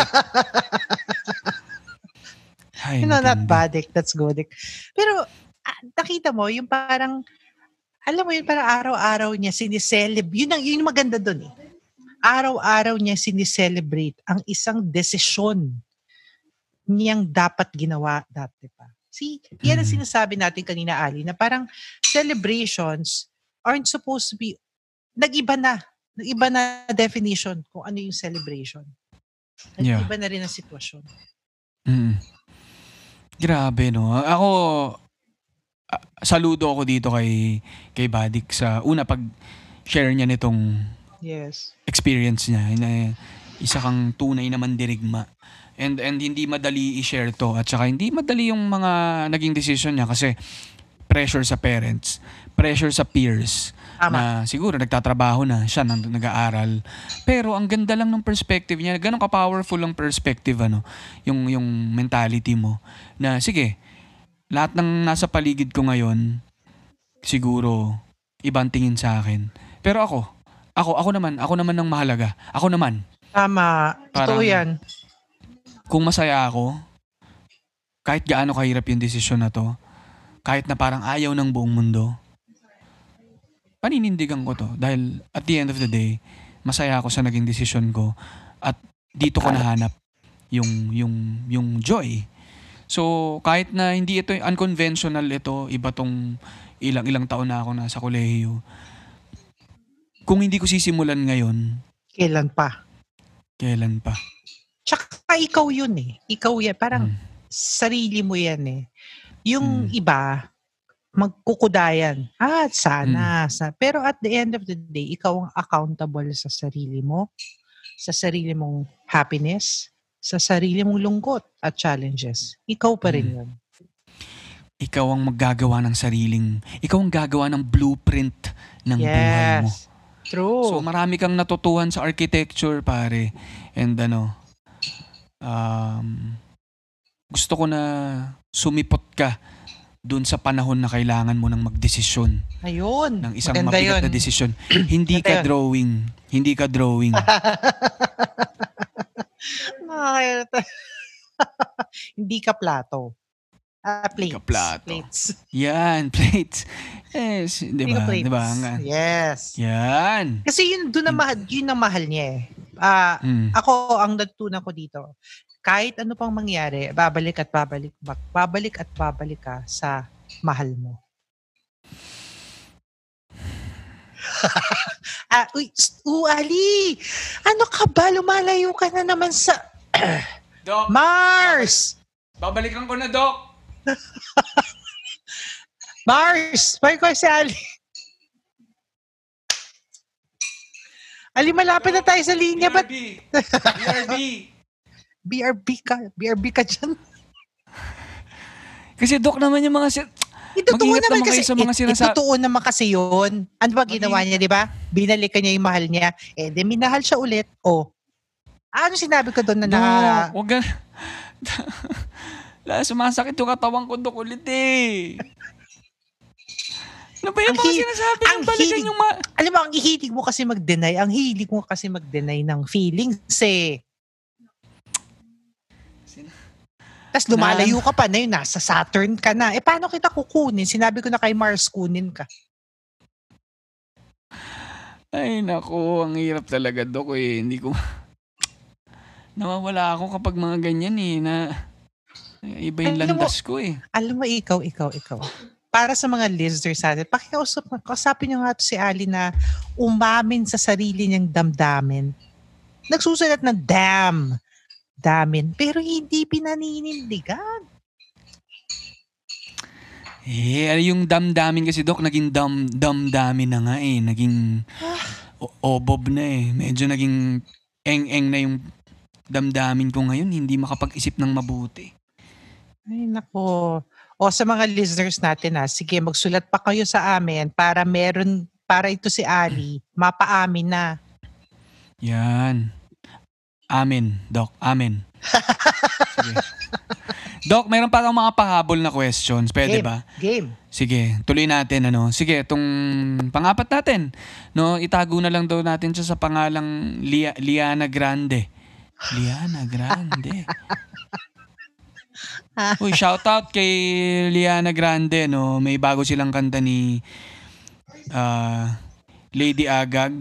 Speaker 3: Ay,
Speaker 4: You know, not
Speaker 3: matindi.
Speaker 4: badik. That's good. Pero, ah, nakita mo, yung parang, alam mo yun, parang araw-araw niya siniselebrate. Yun ang, yun yung maganda dun eh. Araw-araw niya siniselebrate ang isang desisyon niyang dapat ginawa dati pa. See, yan ang
Speaker 3: Mhm.
Speaker 4: sinasabi natin kanina, Ali, na parang celebrations aren't supposed to be, nag-iba na. Nag-iba na definition kung ano yung celebration.
Speaker 3: Yeah.
Speaker 4: Nag-iba na rin ang sitwasyon.
Speaker 3: Mm. Grabe, no? Ako, ah, saludo ako dito kay, kay Badik sa una pag-share niya nitong
Speaker 4: Yes.
Speaker 3: experience niya. Na isa kang tunay na mandirigma. And, and hindi madali i-share to. At saka hindi madali yung mga naging decision niya kasi pressure sa parents, pressure sa peers,
Speaker 4: Tama.
Speaker 3: na siguro nagtatrabaho na, siya nang nag-aaral. Pero ang ganda lang ng perspective niya, ganun ka-powerful ang perspective, ano, yung, yung mentality mo. Na sige, lahat ng nasa paligid ko ngayon, siguro, ibang tingin sa akin. Pero ako, ako, ako naman, ako naman ang mahalaga. Ako naman,
Speaker 4: Tama. Totoo
Speaker 3: Parang-
Speaker 4: yan.
Speaker 3: kung masaya ako, kahit gaano kahirap yung desisyon na to, kahit na parang ayaw ng buong mundo, paninindigan ko to. Dahil at the end of the day, masaya ako sa naging desisyon ko at dito ko nahanap yung, yung, yung joy. So, kahit na hindi ito, unconventional ito, iba tong ilang-ilang taon na ako nasa kolehiyo, kung hindi ko sisimulan ngayon,
Speaker 4: Kailan pa?
Speaker 3: kailan pa?
Speaker 4: Tsaka ikaw yun eh. Ikaw yan. Parang
Speaker 3: Mm.
Speaker 4: sarili mo yan eh. Yung
Speaker 3: Mm.
Speaker 4: iba, magkukudayan. Ah, sana. Sa, pero at the end of the day, ikaw ang accountable sa sarili mo, sa sarili mong happiness, sa sarili mong lungkot at challenges. Ikaw pa rin
Speaker 3: Mm.
Speaker 4: yun.
Speaker 3: Ikaw ang maggagawa ng sariling, ikaw ang gagawa ng blueprint ng buhay mo.
Speaker 4: Yes. True.
Speaker 3: So marami kang natutuhan sa architecture, pare. And ano, um, gusto ko na sumipot ka dun sa panahon na kailangan mo ng magdesisyon
Speaker 4: Ayun.
Speaker 3: ng isang
Speaker 4: Maganda
Speaker 3: mabigat
Speaker 4: yun.
Speaker 3: na desisyon. Hindi
Speaker 4: Maganda
Speaker 3: ka
Speaker 4: yun.
Speaker 3: drawing. Hindi ka drawing.
Speaker 4: Nakakaya- Hindi ka plato. Ah, plates.
Speaker 3: ka plato.
Speaker 4: Plates.
Speaker 3: Yan, plates. Yes, di
Speaker 4: Hindi ka
Speaker 3: ba?
Speaker 4: plates.
Speaker 3: Di ba? Nga-
Speaker 4: Yes.
Speaker 3: Yan.
Speaker 4: Kasi yun, doon na mahal, yun ang mahal niya eh. Ah,
Speaker 3: Mm.
Speaker 4: ako, ang natutunan ko dito, kahit ano pang mangyari, babalik at babalik, bak- babalik at babalik ka sa mahal mo. ah, uy, st- uh, Ali! Ano ka ba? Lumalayo ka na naman sa
Speaker 3: Doc,
Speaker 4: Mars!
Speaker 3: babalikan ko na, Doc.
Speaker 4: Mars! Bye ko si Ali. Ali, malapit na tayo sa linya. Ba't
Speaker 3: B R B.
Speaker 4: B R B ka? B R B ka dyan?
Speaker 3: Kasi Dok naman yung mga... Si-
Speaker 4: Itotoo
Speaker 3: Mag-ingat
Speaker 4: naman
Speaker 3: naman kayo
Speaker 4: kasi,
Speaker 3: sa mga
Speaker 4: it-
Speaker 3: sinasa-
Speaker 4: itotoo naman kasi yun. Ano ba ginawa
Speaker 3: Mag-ingat.
Speaker 4: niya, di ba? Binalikan niya yung mahal niya. Eh, di minahal siya ulit. Oh. Ano sinabi ko doon na
Speaker 3: Dok,
Speaker 4: naka...
Speaker 3: wag gan... Lala, sumasakit yung katawan ko, Dok, ulit eh. Ano ba yung
Speaker 4: Ang
Speaker 3: mga
Speaker 4: hi-
Speaker 3: sinasabi
Speaker 4: ang
Speaker 3: ng balikan
Speaker 4: hilig-
Speaker 3: yung ma...
Speaker 4: Alam mo, ang hilig mo kasi mag-deny. Ang hilig mo kasi mag-deny ng feelings eh. Tapos lumalayo ka pa na yun, nasa Saturn ka na. Eh, paano kita kukunin? Sinabi ko na kay Mars, kunin ka.
Speaker 3: Ay, naku, ang hirap talaga, Dok, eh. Hindi ko... Nawawala ako kapag mga ganyan, eh, na... Iba yung
Speaker 4: Alam mo-
Speaker 3: landas ko, eh.
Speaker 4: Alam mo, ikaw, ikaw, ikaw. Para sa mga listeners natin, pakikausap, kausapin niyo nga to si Ali na umamin sa sarili niyang damdamin. Nagsusulat ng damn, damin, pero hindi pinaninindigan.
Speaker 3: Eh, ano yung damdamin kasi, Dok, naging dam, damdamin na nga, eh. Naging o- obob na, eh. Medyo naging eng-eng na yung damdamin ko ngayon. Hindi makapag-isip ng mabuti.
Speaker 4: Ay, nako. O sa mga listeners natin ha, sige, magsulat pa kayo sa amin para meron, para ito si Ali, mapaamin na.
Speaker 3: Yan. Amen, Doc. Amen. Sige. Doc, mayroon pa akong mga pahabol na questions. Pwede
Speaker 4: Game,
Speaker 3: ba?
Speaker 4: Game.
Speaker 3: Sige, tuloy natin. Ano. Sige, itong pangapat natin. No, itago na lang daw natin siya sa pangalang Lia- Liana Grande. Liana Grande. Uy, shout out kay Liana Grande, no. May bago silang kanta ni ah, Lady Agag.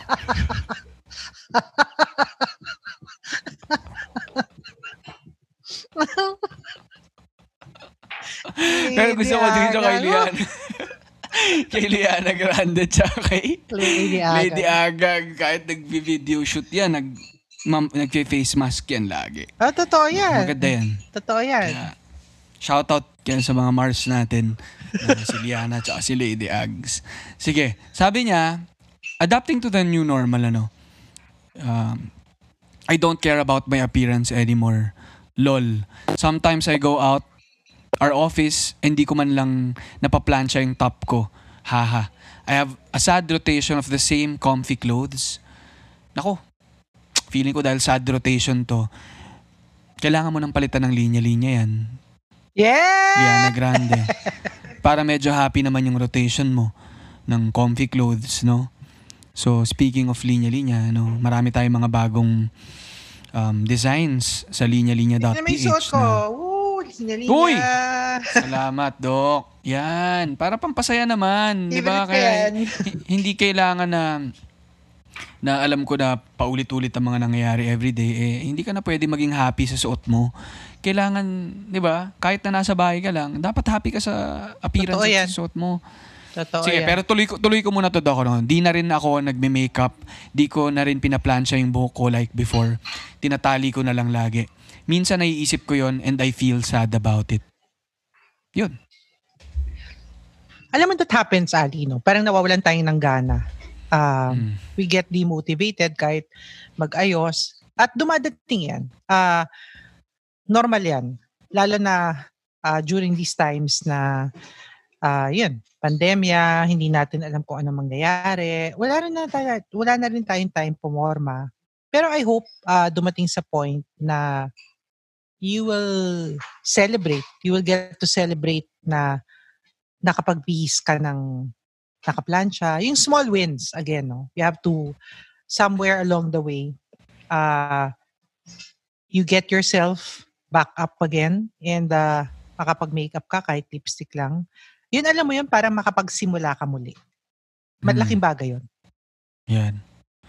Speaker 3: Pero gusto ko din siya kay Liana. Kay Liana Grande tsaka kay
Speaker 4: Lady Agag.
Speaker 3: Lady Agag. Kahit nag-video shoot yan, nag, mam, nag-face mask yan lagi.
Speaker 4: Oh, totoo yan.
Speaker 3: Maganda yan.
Speaker 4: Totoo yan.
Speaker 3: Kaya, shoutout yan sa mga Mars natin. Uh, si Liana tsaka si Lady Ags. Sige, sabi niya, adapting to the new normal, ano, um, I don't care about my appearance anymore. Lol. Sometimes I go out our office, hindi ko man lang napaplansya yung top ko. Haha. I have a sad rotation of the same comfy clothes. Nako, feeling ko dahil sad rotation to, kailangan mo nang palitan ng linya-linya yan.
Speaker 4: Yeah!
Speaker 3: Liana Grande. Para medyo happy naman yung rotation mo ng comfy clothes, no? So, speaking of linya-linya, no, marami tayong mga bagong um, designs sa linya-linya dot
Speaker 4: Ano
Speaker 3: p
Speaker 4: may
Speaker 3: h
Speaker 4: suot ko?
Speaker 3: na.
Speaker 4: Woo! Linya-linya.
Speaker 3: Uy! Salamat, Doc. Yan. Para pampasaya naman. Di ba?
Speaker 4: Favorite ko
Speaker 3: Kaya
Speaker 4: yan.
Speaker 3: hi- hindi kailangan na na alam ko na paulit-ulit ang mga nangyayari everyday. Eh, hindi ka na pwede maging happy sa suot mo. Kailangan, di ba? Kahit na nasa bahay ka lang, dapat happy ka sa appearance
Speaker 4: Totoo
Speaker 3: at
Speaker 4: yan.
Speaker 3: sa suot mo.
Speaker 4: Totoo
Speaker 3: Sige,
Speaker 4: yan.
Speaker 3: pero tuloy ko, tuloy ko muna to, Doc. No? Di na rin ako nagme-makeup. Di ko na rin pinaplansya yung buhok ko like before. Tinatali ko na lang lagi. Minsan naiisip ko yon and I feel sad about it. Yun.
Speaker 4: Alam mo that happens, Ali, no? Parang nawawalan tayo ng gana. Um,
Speaker 3: Mm.
Speaker 4: We get demotivated kahit mag-ayos. At dumadating yan. Ah, normal yan. Lalo na ah, during these times na ah, yun, pandemya, hindi natin alam kung ano mangyayari. Wala rin na tayo, wala na rin tayong time pumorma. Pero I hope ah, dumating sa point na you will celebrate. You will get to celebrate na nakapagbihis ka ng nakaplansya. Yung small wins, again, no? You have to, somewhere along the way, uh, you get yourself back up again and uh, makapag-makeup ka kahit lipstick lang. Yun, alam mo yun, parang makapagsimula ka muli. Malaking bagay yun.
Speaker 3: Yan.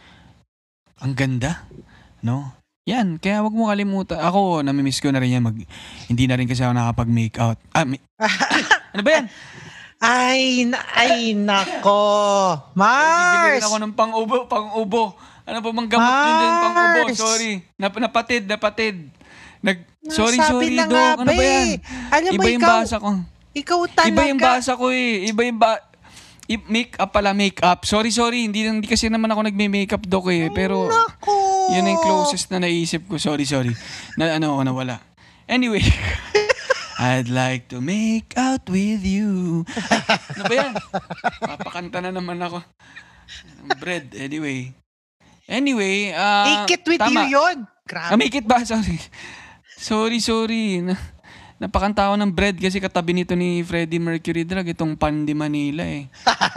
Speaker 3: Ang ganda. No? Yan. Kaya wag mo kalimutan. Ako, namimiss ko na rin yan. Mag, hindi na rin kasi ako nakapag-make out. Ah, may, ano ba yan?
Speaker 4: Ay, na- ay, nako.
Speaker 3: Bibili rin
Speaker 4: Mars!
Speaker 3: ako ng pang-ubo. Pang-ubo. Ano pa bang gamot yun din? Pang-ubo.
Speaker 4: Mars!
Speaker 3: Sorry. Nap napatid. Napatid. Nag, sorry,
Speaker 4: Nasabi
Speaker 3: sorry,
Speaker 4: na
Speaker 3: Dok.
Speaker 4: nga
Speaker 3: Ano
Speaker 4: ba
Speaker 3: ba yan?
Speaker 4: eh. Alam mo,
Speaker 3: Iba yung
Speaker 4: ikaw,
Speaker 3: basa ko.
Speaker 4: ikaw talaga.
Speaker 3: Iba yung basa ko eh. Iba yung ba... I- make-up pala, make-up. Sorry, sorry. Hindi, hindi kasi naman ako nagme-makeup, Dok eh. Pero...
Speaker 4: Nako.
Speaker 3: Yun yung closest na naisip ko. Sorry, sorry. Na ano ako nawala. Anyway. I'd like to make out with you. Ay, ano ba yan? Papakanta na naman ako. Bread, anyway. Anyway, uh,
Speaker 4: Make it with
Speaker 3: tama.
Speaker 4: you yun. Grabe.
Speaker 3: Ah, make it ba? Sorry. Sorry, sorry. Na, napakanta ko ng bread kasi katabi nito ni Freddie Mercury drag itong Pandi Manila eh.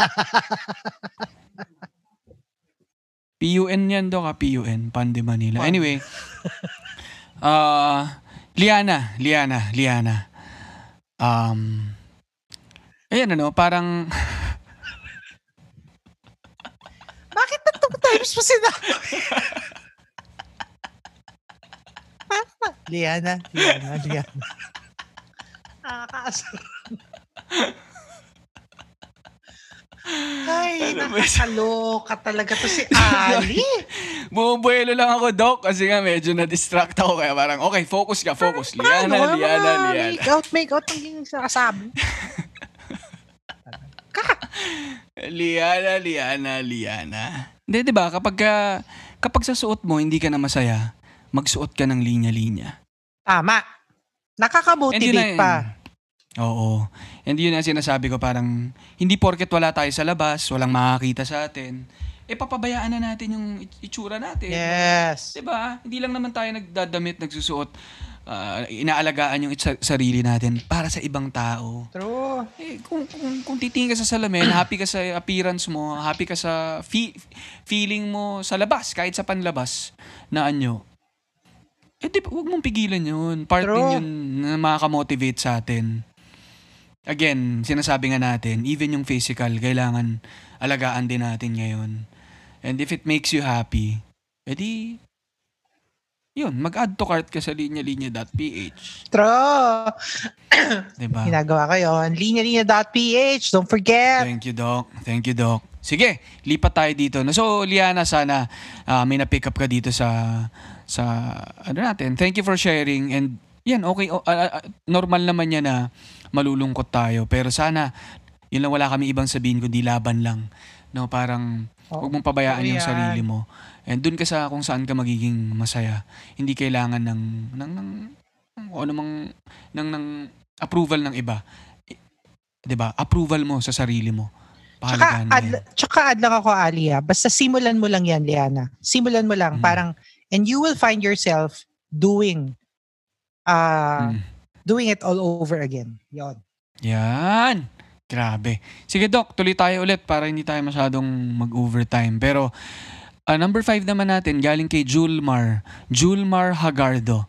Speaker 3: P U N yan daw ka, P U N, Pandi Manila. Anyway, uh, Liana, Liana, Liana. Um, ayan ano, parang...
Speaker 4: Bakit tatlong times mo sinabi? Liana, Liana, Liana. Nakakaasar. Ay,
Speaker 3: Ano ba yun?
Speaker 4: nakakaloka talaga to si Ali.
Speaker 3: Bumubuelo lang ako, Doc, kasi nga medyo na-distract ako. Kaya parang, okay, focus ka, focus. Liana,
Speaker 4: Ano,
Speaker 3: Liana,
Speaker 4: mga
Speaker 3: Liana.
Speaker 4: Make out, make out ang sinasabi.
Speaker 3: Liana, Liana, Liana. Hindi, di ba? Kapag, ka, kapag sa suot mo, hindi ka na masaya, magsuot ka ng linya-linya.
Speaker 4: Tama. Nakaka-motivate pa.
Speaker 3: Oo. And yun ang sinasabi ko, parang, hindi porket wala tayo sa labas, walang makakita sa atin, eh papabayaan na natin yung itsura natin.
Speaker 4: Yes.
Speaker 3: Diba? Hindi lang naman tayo nagdadamit, nagsusuot, uh, inaalagaan yung itsa- sarili natin para sa ibang tao.
Speaker 4: True.
Speaker 3: Eh, kung, kung, kung titingin ka sa salamin, happy ka sa appearance mo, happy ka sa fe- feeling mo sa labas, kahit sa panlabas na anyo, eh di, huwag mong pigilan yun. Part
Speaker 4: True.
Speaker 3: din yun na makaka-motivate sa atin. Again, sinasabi nga natin, even yung physical, kailangan alagaan din natin ngayon. And if it makes you happy, edi, yun, mag-add to cart ka sa linya-linya.ph.
Speaker 4: True.
Speaker 3: Diba?
Speaker 4: Ginagawa ko yun. linya-linya.ph. Don't forget.
Speaker 3: Thank you, Doc. Thank you, Doc. Sige, lipat tayo dito. No, so, Liana, sana uh, may na-pick up ka dito sa, sa, ano natin. Thank you for sharing. And, yan, okay. Uh, uh, normal naman yan na malulungkot tayo. Pero sana, yun lang wala kami ibang sabihin kundi laban lang. No, parang,
Speaker 4: Oh,
Speaker 3: huwag mong pabayaan
Speaker 4: oh,
Speaker 3: yung
Speaker 4: yan.
Speaker 3: sarili mo. And dun ka sa kung saan ka magiging masaya. Hindi kailangan ng, ng, ng, ng o namang, ng, ng approval ng iba. I- 'Di ba? Approval mo sa sarili mo.
Speaker 4: Tsaka
Speaker 3: Pahalagahan mo
Speaker 4: add,
Speaker 3: yan.
Speaker 4: tsaka add lang ako, Ali, ah. Basta simulan mo lang yan, Liana. Simulan mo lang.
Speaker 3: Mm.
Speaker 4: Parang, and you will find yourself doing, uh,
Speaker 3: Mm.
Speaker 4: doing it all over again. Yon.
Speaker 3: Yan. Grabe. Sige, Doc, tuloy tayo ulit para hindi tayo masyadong mag-overtime. Pero, uh, number five naman natin, galing kay Julmar. Julmar Hagardo.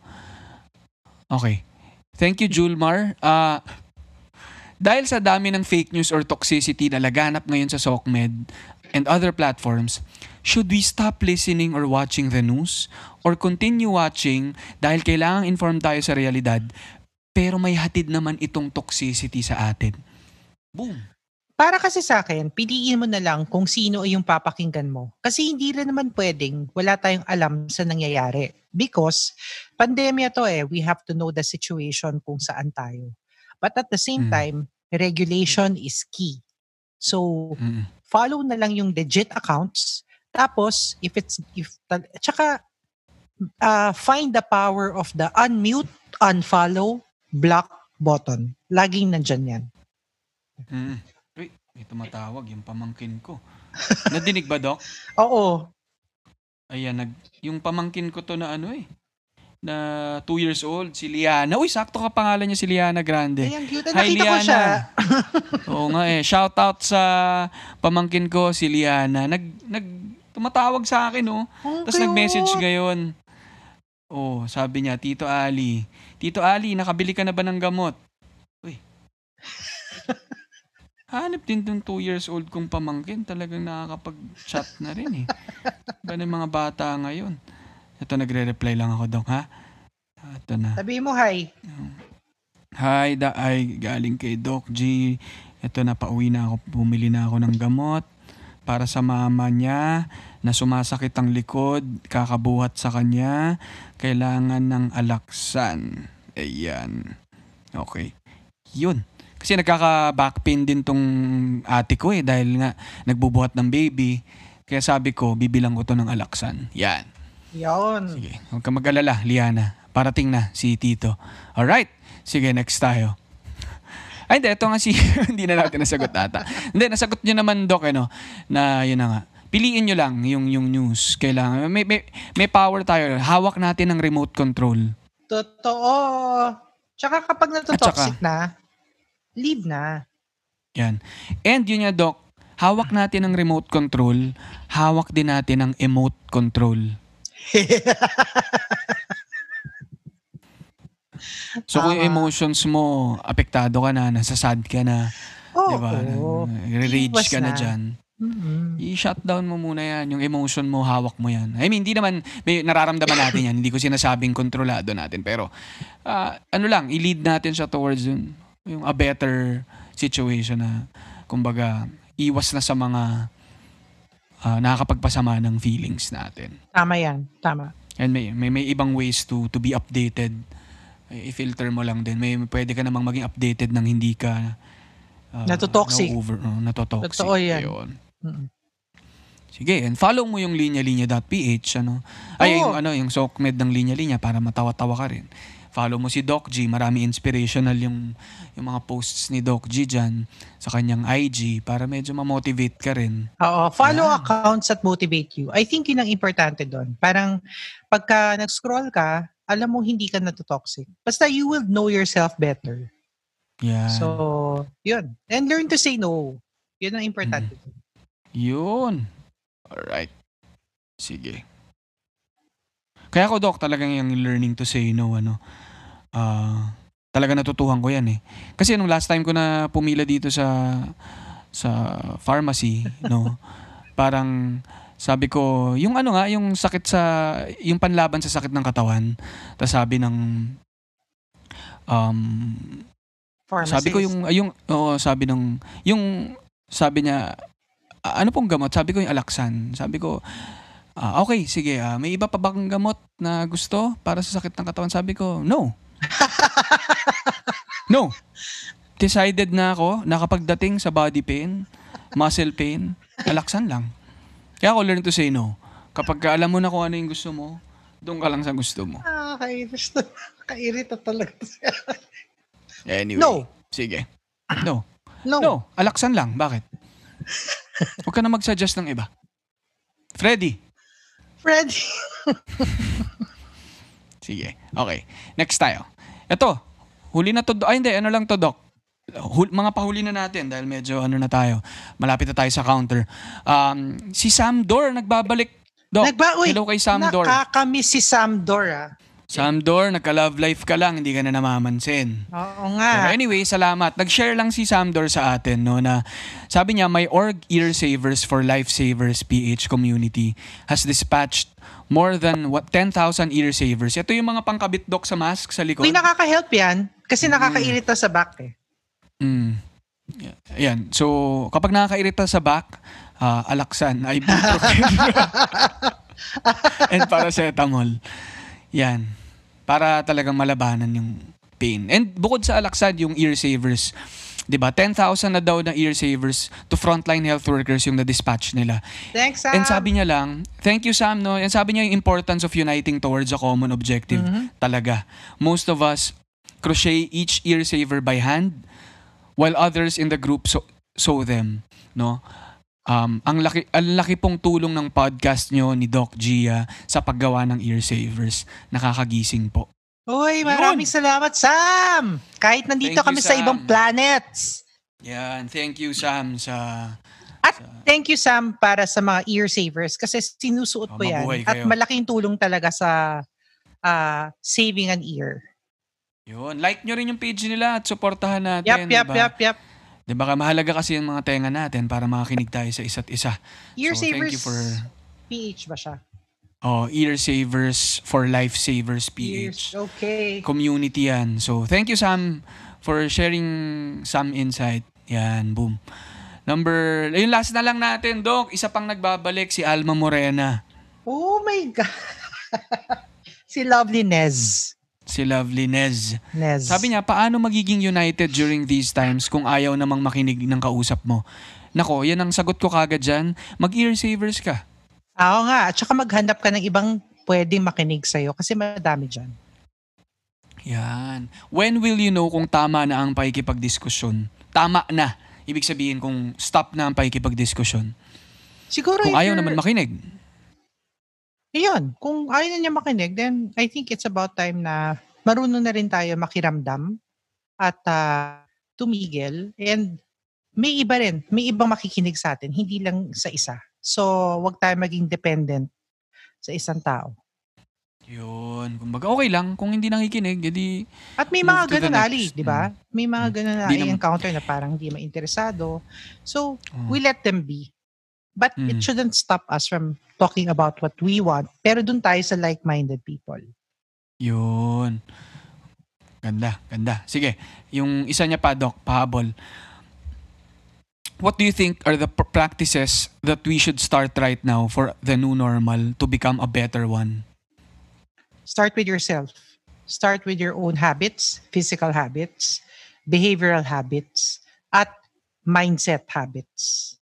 Speaker 3: Okay. Thank you, Julmar. Uh, dahil sa dami ng fake news or toxicity na laganap ngayon sa SOCMED and other platforms, should we stop listening or watching the news? Or continue watching dahil kailangang inform tayo sa realidad, pero may hatid naman itong toxicity sa atin? Boom.
Speaker 4: Para kasi sa akin, piliin mo na lang kung sino ay yung papakinggan mo. Kasi hindi rin naman pwedeng wala tayong alam sa nangyayari. Because, pandemya to eh, we have to know the situation kung saan tayo. But at the same
Speaker 3: Mm.
Speaker 4: time, regulation is key. So,
Speaker 3: Mm.
Speaker 4: follow na lang yung legit accounts. Tapos, if it's, if, tsaka, uh, find the power of the unmute, unfollow, block button. Laging nandyan yan.
Speaker 3: Mm. Uy, may tumatawag yung pamangkin ko. Nadinig ba, Doc?
Speaker 4: Oo.
Speaker 3: Ayan, nag, yung pamangkin ko to na ano eh, na two years old, si Liana. Uy, sakto ka pangalan niya si Liana Grande.
Speaker 4: Ay, ang cute.
Speaker 3: Hi,
Speaker 4: Nakita ko siya.
Speaker 3: Oo nga eh. Shout out sa pamangkin ko, si Liana. Nag, nag, tumatawag sa akin, oh.
Speaker 4: Ang
Speaker 3: Tapos nag-message
Speaker 4: cute.
Speaker 3: ngayon. Oh, sabi niya, Tito Ali. Tito Ali, nakabili ka na ba ng gamot? Uy. Hanip din tong two years old kong pamangkin. Talagang nakakapag-chat na rin eh. Ba ng mga bata ngayon? Ito, nagre-reply lang ako, Dok, ha? Ito na.
Speaker 4: Sabi mo, hi.
Speaker 3: Hi, da ay galing kay Doc G. Ito na, pauwi na ako. Bumili na ako ng gamot para sa mama niya na sumasakit ang likod, kakabuhat sa kanya. Kailangan ng alaksan. Ayan. Okay. Yun. Kasi nagkaka-backpain din tong ate ko eh dahil nga nagbubuhat ng baby. Kaya sabi ko, bibilang ko to ng alaksan. Yan.
Speaker 4: Yon.
Speaker 3: Sige, huwag ka mag-alala, Liana. parating na si Tito. Alright, sige, next tayo. Ay, hindi, ito nga si, hindi na natin nasagot ata. Hindi, nasagot nyo naman, Doc, ano, na yun na nga. Piliin nyo lang yung, yung news. Kailangan, may, may, may power tayo. Hawak natin ng remote control.
Speaker 4: Totoo. Tsaka kapag natotoxic
Speaker 3: saka,
Speaker 4: na, leave na.
Speaker 3: Yan. And yun nga, Doc, hawak natin ng remote control, hawak din natin ng emote control. So kung yung emotions mo, apektado ka na, nasa sad ka na,
Speaker 4: oh,
Speaker 3: diba?
Speaker 4: Oh.
Speaker 3: Rage ka na, na dyan.
Speaker 4: Mm-hmm.
Speaker 3: I-shutdown mo muna yan. Yung emotion mo, hawak mo yan. I mean, hindi naman, may nararamdaman natin yan. Hindi ko sinasabing kontrolado natin. Pero, uh, ano lang, i-lead natin siya towards yun, yung a better situation na, kumbaga, iwas na sa mga uh, nakakapagpasama ng feelings natin.
Speaker 4: Tama yan. Tama.
Speaker 3: And may, may, may ibang ways to to be updated. I-filter mo lang din. May pwede ka namang maging updated nang hindi ka uh,
Speaker 4: natotoxic.
Speaker 3: Na over, uh, natotoxic.
Speaker 4: Totoo yan.
Speaker 3: Mm-hmm. Sige, and follow mo yung linya-linya.ph, ano. Ay,
Speaker 4: oh.
Speaker 3: yung ano, yung SOCMED ng linya-linya para matawa-tawa ka rin. Follow mo si Doc G, marami inspirational yung yung mga posts ni Doc G diyan sa kanyang I G para medyo ma-motivate ka rin.
Speaker 4: Oo, follow
Speaker 3: yeah.
Speaker 4: accounts that motivate you. I think yun ang importante doon. Parang pagka nag-scroll ka, alam mo hindi ka natotoxic. Basta you will know yourself better.
Speaker 3: Yeah.
Speaker 4: So, yun. And learn to say no. Yun ang importante.
Speaker 3: Mm. Yun. Alright. Sige. Kaya ako, Doc, talagang yung learning to say no, ano, uh, talaga natutuhan ko yan eh. Kasi nung last time ko na pumila dito sa sa pharmacy, no, parang sabi ko, yung ano nga, yung sakit sa, yung panlaban sa sakit ng katawan, tapos sabi ng, um,
Speaker 4: Pharmacist.
Speaker 3: sabi ko yung, yung, oo, sabi ng, yung, sabi niya, ano pong gamot? Sabi ko yung Alaxan. Sabi ko, ah, okay, sige, ah, may iba pa bang gamot na gusto para sa sakit ng katawan? Sabi ko, no. No. Decided na ako, nakapagdating sa body pain, muscle pain, Alaxan lang. Kaya ako learn to say no. Kapag alam mo na kung ano yung gusto mo, doon ka lang sa gusto mo.
Speaker 4: Ah, kairita, kairita talaga.
Speaker 3: Anyway.
Speaker 4: No.
Speaker 3: Sige. No.
Speaker 4: No.
Speaker 3: No. Alaxan lang. Bakit? Huwag ka na mag-suggest ng iba. Freddy.
Speaker 4: Freddy.
Speaker 3: Sige. Okay. Next tayo. Ito. Huli na to. Ay, hindi. Ano lang to, Doc? Hul- mga pahuli na natin dahil medyo ano na tayo. Malapit na tayo sa counter. Um, si Sam Dor nagbabalik. Doc,
Speaker 4: Nagba- Uy,
Speaker 3: hello kay Sam Dor.
Speaker 4: Nakakamiss si Sam Dor, ah.
Speaker 3: Sam Dor, nagka-love life ka lang, hindi ka na namamansin.
Speaker 4: Oo nga.
Speaker 3: Pero anyway, salamat. Nag-share lang si Sam Dor sa atin, no, na sabi niya, my org Ear Savers for Lifesavers P H community has dispatched more than what ten thousand ear savers. Ito yung mga pangkabit, Doc, sa mask sa likod.
Speaker 4: Uy, nakaka-help yan. Kasi nakakairita sa back eh.
Speaker 3: Mm. Ayan. So, kapag nakakairita sa back, uh, Alaxan, ibuprofen, and paracetamol. Yan. Para talagang malabanan yung pain. And bukod sa Alaxan, yung ear savers, diba? ten thousand na daw na ear savers to frontline health workers yung na-dispatch nila.
Speaker 4: Thanks, Sam.
Speaker 3: And sabi niya lang, thank you, Sam, no? And sabi niya yung importance of uniting towards a common objective.
Speaker 4: Mm-hmm.
Speaker 3: Talaga. Most of us crochet each ear saver by hand while others in the group sew, sew them, no? Um, ang laki ang laki pong tulong ng podcast nyo ni Doc Gia sa paggawa ng ear savers. Nakakagising po.
Speaker 4: Uy, maraming Yun. salamat, Sam! Kahit nandito
Speaker 3: Thank
Speaker 4: kami
Speaker 3: you,
Speaker 4: sa
Speaker 3: Sam.
Speaker 4: ibang planets.
Speaker 3: Yan. Thank you, Sam, sa...
Speaker 4: At
Speaker 3: sa...
Speaker 4: thank you, Sam, para sa mga ear savers kasi sinusuot
Speaker 3: Oh,
Speaker 4: ko yan.
Speaker 3: mabuhay
Speaker 4: At
Speaker 3: kayo.
Speaker 4: malaking tulong talaga sa uh, saving an ear.
Speaker 3: Yun. Like nyo rin yung page nila at supportahan natin.
Speaker 4: Yap, yap,
Speaker 3: diba?
Speaker 4: yap, yap.
Speaker 3: Diba ka, mahalaga kasi yung mga tenga natin para makakinig tayo sa isa't isa.
Speaker 4: Ear
Speaker 3: so,
Speaker 4: savers
Speaker 3: thank you for...
Speaker 4: P H ba siya?
Speaker 3: Oh, Ear Savers for Lifesavers P
Speaker 4: Ears,
Speaker 3: H.
Speaker 4: okay.
Speaker 3: Community yan. So, thank you, Sam, for sharing some insight. Yan, boom. Number, yung last na lang natin, Doc. Isa pang nagbabalik, si Alma Morena.
Speaker 4: Oh my God. Si Lovely Nez.
Speaker 3: Si Lovely Nez.
Speaker 4: Nez.
Speaker 3: Sabi niya, paano magiging united during these times kung ayaw namang makinig ng kausap mo? Nako, yan ang sagot ko kagad dyan. Mag-ear savers ka.
Speaker 4: Oo nga. At saka maghanap ka ng ibang pwedeng makinig sa'yo kasi madami dyan.
Speaker 3: Yan. When will you know kung tama na ang pakikipagdiskusyon? Tama na. Ibig sabihin kung stop na ang pakikipagdiskusyon.
Speaker 4: Siguro
Speaker 3: Kung
Speaker 4: if
Speaker 3: ayaw
Speaker 4: you're-
Speaker 3: naman makinig.
Speaker 4: Yun, kung ayaw na niya makinig, then I think it's about time na marunong na rin tayo makiramdam at ah, tumigil. And may iba rin, may ibang makikinig sa atin, hindi lang sa isa. So, wag tayo maging dependent sa isang tao.
Speaker 3: Yun. Kumbaga okay lang. Kung hindi nakikinig, edi
Speaker 4: At may
Speaker 3: Move
Speaker 4: mga
Speaker 3: to the
Speaker 4: ganun, Ali,
Speaker 3: next.
Speaker 4: di ba? May mga ganun na
Speaker 3: Di naman-
Speaker 4: i-encounter na parang hindi mainteresado. So,
Speaker 3: Oh.
Speaker 4: we let them be. But it
Speaker 3: Mm.
Speaker 4: shouldn't stop us from talking about what we want. Pero dun tayo sa like-minded people.
Speaker 3: Yun. Ganda, ganda. Sige, yung isa niya pa, Doc, pahabol. What do you think are the pr- practices that we should start right now for the new normal to become a better one?
Speaker 4: Start with yourself. Start with your own habits, physical habits, behavioral habits, at mindset habits.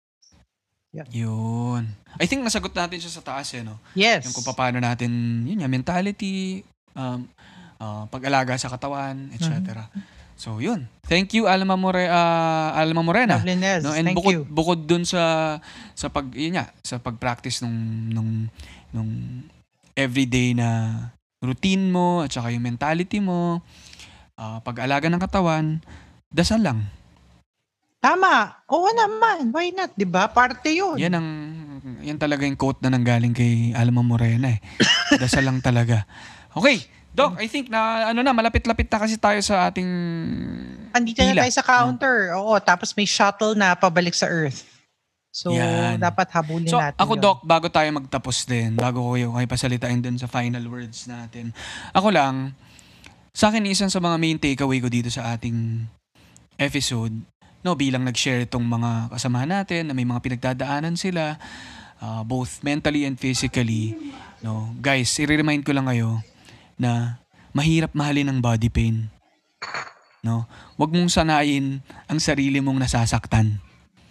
Speaker 3: Yun. I think nasagot natin siya sa taas eh, no?
Speaker 4: Yes.
Speaker 3: Yung kung paano natin, yun nga, mentality, um, uh, pag-alaga sa katawan, et cetera. So, yun. Thank you, Alma, More, uh, Alma Morena.
Speaker 4: Lovely, Nels.
Speaker 3: No, and
Speaker 4: Thank
Speaker 3: bukod,
Speaker 4: you.
Speaker 3: bukod dun sa sa pag yun nga, sa pag-practice nung nung nung everyday na routine mo at saka yung mentality mo, ah, pag-alaga ng katawan, dasal lang.
Speaker 4: Tama. Oo naman. Why not? Di ba? Parte yun.
Speaker 3: Yan ang yan talaga yung quote na nanggaling kay Alma Morena eh. Dasal lang talaga. Okay, Doc, I think na ano na malapit-lapit na kasi tayo sa ating
Speaker 4: Andito
Speaker 3: pila.
Speaker 4: na tayo sa counter. Oo. Tapos may shuttle na pabalik sa Earth. So,
Speaker 3: Yan.
Speaker 4: dapat habulin
Speaker 3: So,
Speaker 4: natin
Speaker 3: ako
Speaker 4: yun.
Speaker 3: Doc, bago tayo magtapos din, bago ko yung kayo pasalitain dun sa final words natin. Ako lang, sa akin isang sa mga main takeaway ko dito sa ating episode, no, bilang nag-share itong mga kasamahan natin na may mga pinagdadaanan sila, uh, both mentally and physically, no, guys, i-remind ko lang kayo na mahirap mahalin ang body pain. No? Huwag mong sanayin ang sarili mong nasasaktan.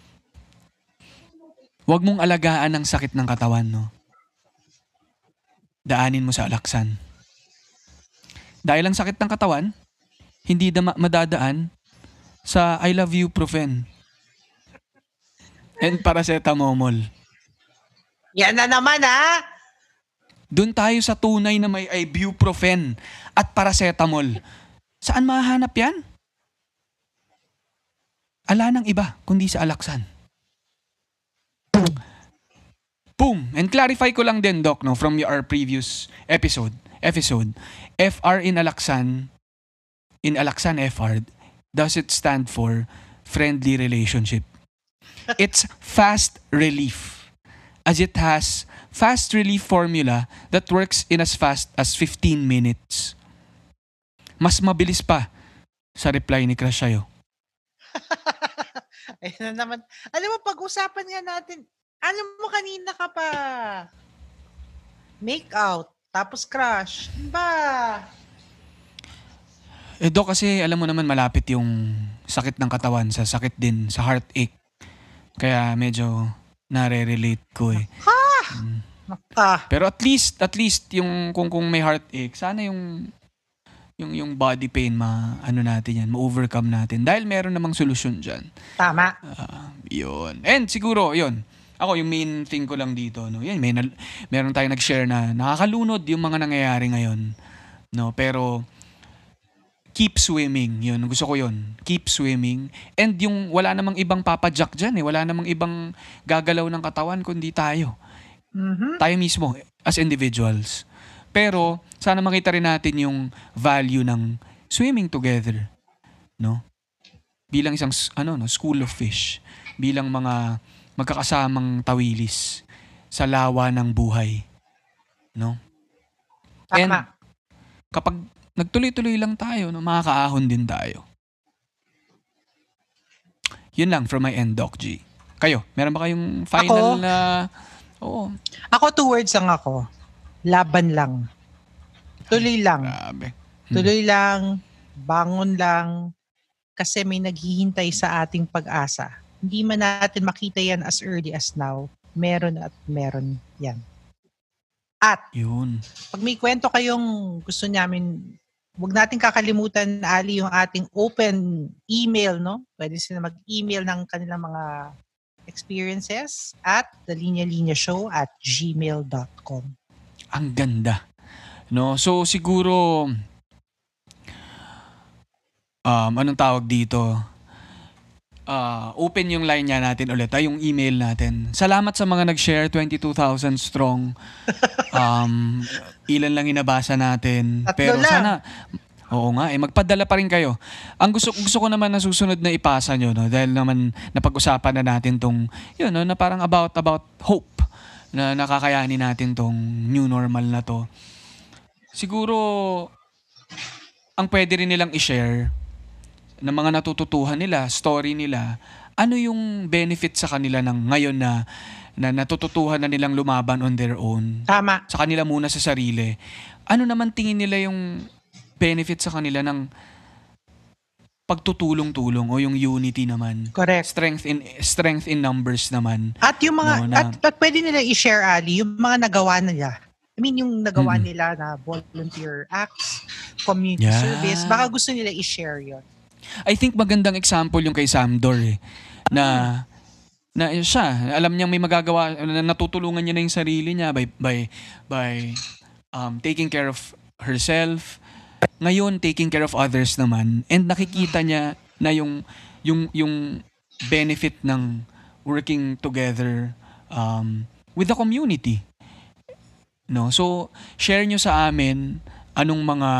Speaker 3: Huwag mong alagaan ang sakit ng katawan, no? Daanin mo sa alaksan. Dahil ang sakit ng katawan, hindi dama- madadaan sa I love you Profen and paracetamol.
Speaker 4: Yan na naman, ha?
Speaker 3: Doon tayo sa tunay na may ibuprofen at paracetamol. Saan mahahanap yan? Ala nang iba, kundi sa alaksan. Boom! And clarify ko lang din, Doc, no, from our previous episode, episode, F R in alaksan, in alaksan F R, does it stand for friendly relationship? It's fast relief, as it has fast relief formula that works in as fast as fifteen minutes. Mas mabilis pa sa reply ni Crush sa'yo.
Speaker 4: Ayun na naman. Alam mo, pag-usapan nga natin, alam mo kanina ka pa. Make out, tapos crush. Ba?
Speaker 3: Eh, Doc, kasi alam mo naman malapit yung sakit ng katawan sa sakit din, sa heartache. Kaya medyo nare-relate ko eh.
Speaker 4: Ah,
Speaker 3: Pero at least, at least yung kung kung may heartache, sana yung yung yung body pain ma ano natin yan, ma-overcome natin dahil meron namang solusyon diyan.
Speaker 4: tama.
Speaker 3: Ah, yun. And siguro, yun. Ako, yung main thing ko lang dito, no. Yan, may nal- meron tayong nag-share na nakakalunod yung mga nangyayari ngayon. No, pero keep swimming. Yun, gusto ko yun. Keep swimming. And yung wala namang ibang papadyak dyan eh. Wala namang ibang gagalaw ng katawan kundi tayo.
Speaker 4: Mhm.
Speaker 3: Tayo mismo as individuals. Pero sana makita rin natin yung value ng swimming together, no? Bilang isang s- ano no, school of fish, bilang mga magkakasamang tawilis sa lawa ng buhay, no? And
Speaker 4: Tama.
Speaker 3: kapag nagtuloy-tuloy lang tayo, no, makakaahon din tayo. Yun lang from my end, Doc G. Kayo, meron ba kayong final
Speaker 4: Ako?
Speaker 3: na Oo,
Speaker 4: Ako, two words lang ako. Laban lang. Tuloy lang.
Speaker 3: grabe.
Speaker 4: Tuloy lang. Bangon lang. Kasi may naghihintay sa ating pag-asa. Hindi man natin makita yan as early as now. Meron at meron yan. At
Speaker 3: Yun.
Speaker 4: pag may kwento kayong gusto namin huwag natin kakalimutan, Ali, yung ating open email, no? Pwede sila mag-email ng kanilang mga experiences at the linya linya show at gmail dot com.
Speaker 3: Ang ganda. No? So siguro um anong tawag dito? Uh, open yung line niya natin ulit, ay yung email natin. Salamat sa mga nag-share, twenty-two thousand strong. Um, ilan lang inabasa natin.
Speaker 4: Tatlo
Speaker 3: Pero
Speaker 4: lang.
Speaker 3: sana, oo nga, eh, magpadala pa rin kayo. Ang gusto, gusto ko naman na susunod na ipasa nyo, no? Dahil naman napag-usapan na natin tong, yun, no? Na parang about, about hope na nakakayanin natin tong new normal na to. Siguro, ang pwede rin nilang i-share ng mga natututuhan nila, story nila, ano yung benefit sa kanila ng ngayon na, na natututuhan na nilang lumaban on their own.
Speaker 4: Tama.
Speaker 3: Sa kanila muna sa sarili. Ano naman tingin nila yung benefit sa kanila ng pagtutulong-tulong o yung unity naman.
Speaker 4: Correct.
Speaker 3: Strength in strength in numbers naman.
Speaker 4: At yung mga,
Speaker 3: No, na-
Speaker 4: at, at pwede nila i-share, Ali, yung mga nagawa nila. I mean, yung nagawa
Speaker 3: Mm.
Speaker 4: nila na volunteer acts, community
Speaker 3: Yeah.
Speaker 4: service, baka gusto nila i-share yun.
Speaker 3: I think magandang example yung kay Samdor eh, na na siya, alam niyang may magagawa, na natutulungan niya na yung sarili niya by by by um, taking care of herself. Ngayon, taking care of others naman, and nakikita niya na yung yung yung benefit ng working together um, with the community. No, so share nyo sa amin anong mga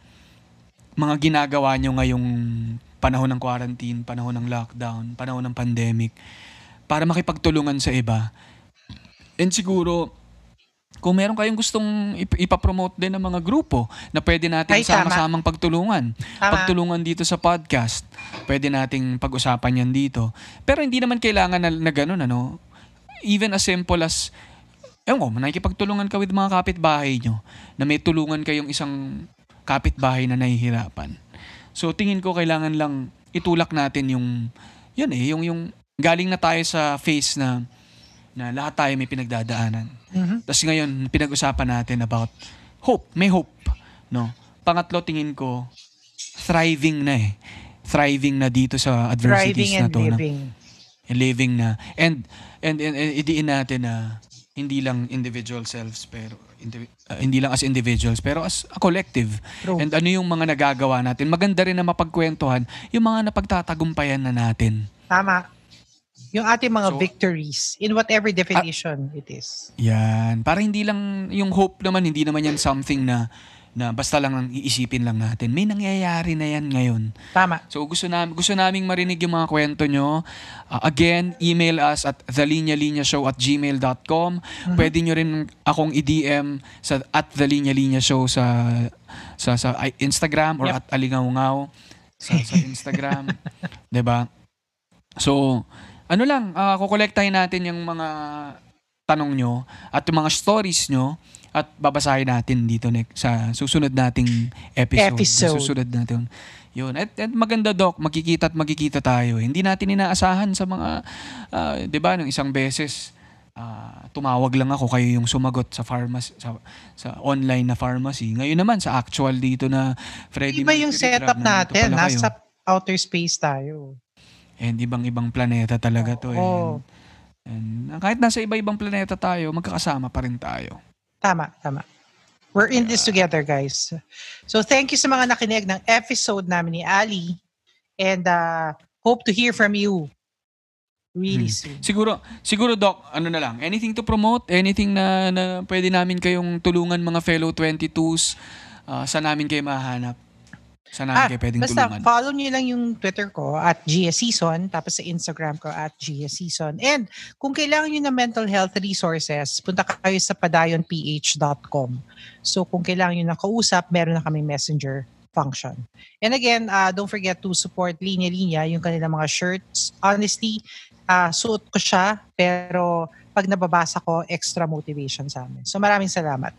Speaker 3: mga ginagawa nyo ngayong panahon ng quarantine, panahon ng lockdown, panahon ng pandemic, para makipagtulungan sa iba. And siguro, kung meron kayong gustong ip- ipapromote din ng mga grupo na pwede natin
Speaker 4: Ay, tama.
Speaker 3: sama-samang pagtulungan.
Speaker 4: Tama.
Speaker 3: Pagtulungan dito sa podcast, pwede nating pag-usapan yan dito. Pero hindi naman kailangan na, na ganun, ano? Even as simple as, ewan ko, nakikipagtulungan ka with mga kapitbahay nyo, na may tulungan kayong isang kapitbahay na nahihirapan. So tingin ko kailangan lang itulak natin yung yun eh, yung yung galing na tayo sa phase na na lahat tayo may pinagdadaanan.
Speaker 4: Mhm.
Speaker 3: Tapos ngayon pinag-usapan natin about hope, may hope, no? Pangatlo tingin ko thriving na eh. Thriving na dito sa adversities
Speaker 4: Thriving
Speaker 3: na
Speaker 4: and
Speaker 3: to, no?
Speaker 4: living.
Speaker 3: And living na. And and, and, and idiin natin na hindi lang individual selves pero indivi- uh, hindi lang as individuals pero as a collective.
Speaker 4: True.
Speaker 3: And ano yung mga nagagawa natin? Maganda rin na mapagkwentuhan yung mga napagtatagumpayan na natin.
Speaker 4: Tama. Yung ating mga
Speaker 3: So-
Speaker 4: victories in whatever definition it is.
Speaker 3: Yan. Para hindi lang yung hope naman, hindi naman yan something na na basta lang ang iisipin lang natin. May nangyayari na yan ngayon.
Speaker 4: Tama.
Speaker 3: So gusto namin gusto naming marinig yung mga kwento nyo. Uh, again, email us at the linya linya show at gmail dot com. Pwede nyo rin akong i-D M sa at the linya linya show sa sa sa i- Instagram or
Speaker 4: Yep.
Speaker 3: at alingawngaw sa sa Instagram, 'di ba? So, ano lang, uh, kukolektahin natin yung mga tanong nyo at yung mga stories nyo at babasahin natin dito next, sa susunod nating episode.
Speaker 4: Episode.
Speaker 3: Sa susunod natin. Yun. At, at maganda, Doc, magkikita at magkikita tayo. Hindi natin inaasahan sa mga, ah, di ba, nung isang beses, ah, tumawag lang ako, kayo yung sumagot sa pharmacy, sa, sa online na pharmacy. Ngayon naman, sa actual dito na Freddie
Speaker 4: Iba yung
Speaker 3: Mercury,
Speaker 4: setup
Speaker 3: grabe, nandito
Speaker 4: natin.
Speaker 3: pala kayo.
Speaker 4: Nasa outer space tayo.
Speaker 3: And ibang-ibang planeta talaga to.
Speaker 4: Oo.
Speaker 3: Eh. And, and kahit nasa iba-ibang planeta tayo, magkakasama pa rin tayo.
Speaker 4: Tama, tama. We're in this together, guys. So thank you sa mga nakinig ng episode namin ni Ali. And uh, hope to hear from you really soon.
Speaker 3: Siguro, siguro Doc, ano na lang, anything to promote? Anything na, na pwede namin kayong tulungan mga fellow twenty-twos? Uh, saan namin kayo mahanap? Saan namin
Speaker 4: Ah,
Speaker 3: kayo pwedeng
Speaker 4: basta
Speaker 3: tulungan?
Speaker 4: follow nyo lang yung Twitter ko at G S Season, tapos sa Instagram ko at G S Season. And kung kailangan nyo ng mental health resources, punta kayo sa padayon p h dot com. So kung kailangan nyo ng kausap, meron na kaming messenger function. And again, uh, don't forget to support Linya Linya, yung kanilang mga shirts. Honestly, uh, suot ko siya, pero pag nababasa ko, extra motivation sa amin. So maraming salamat.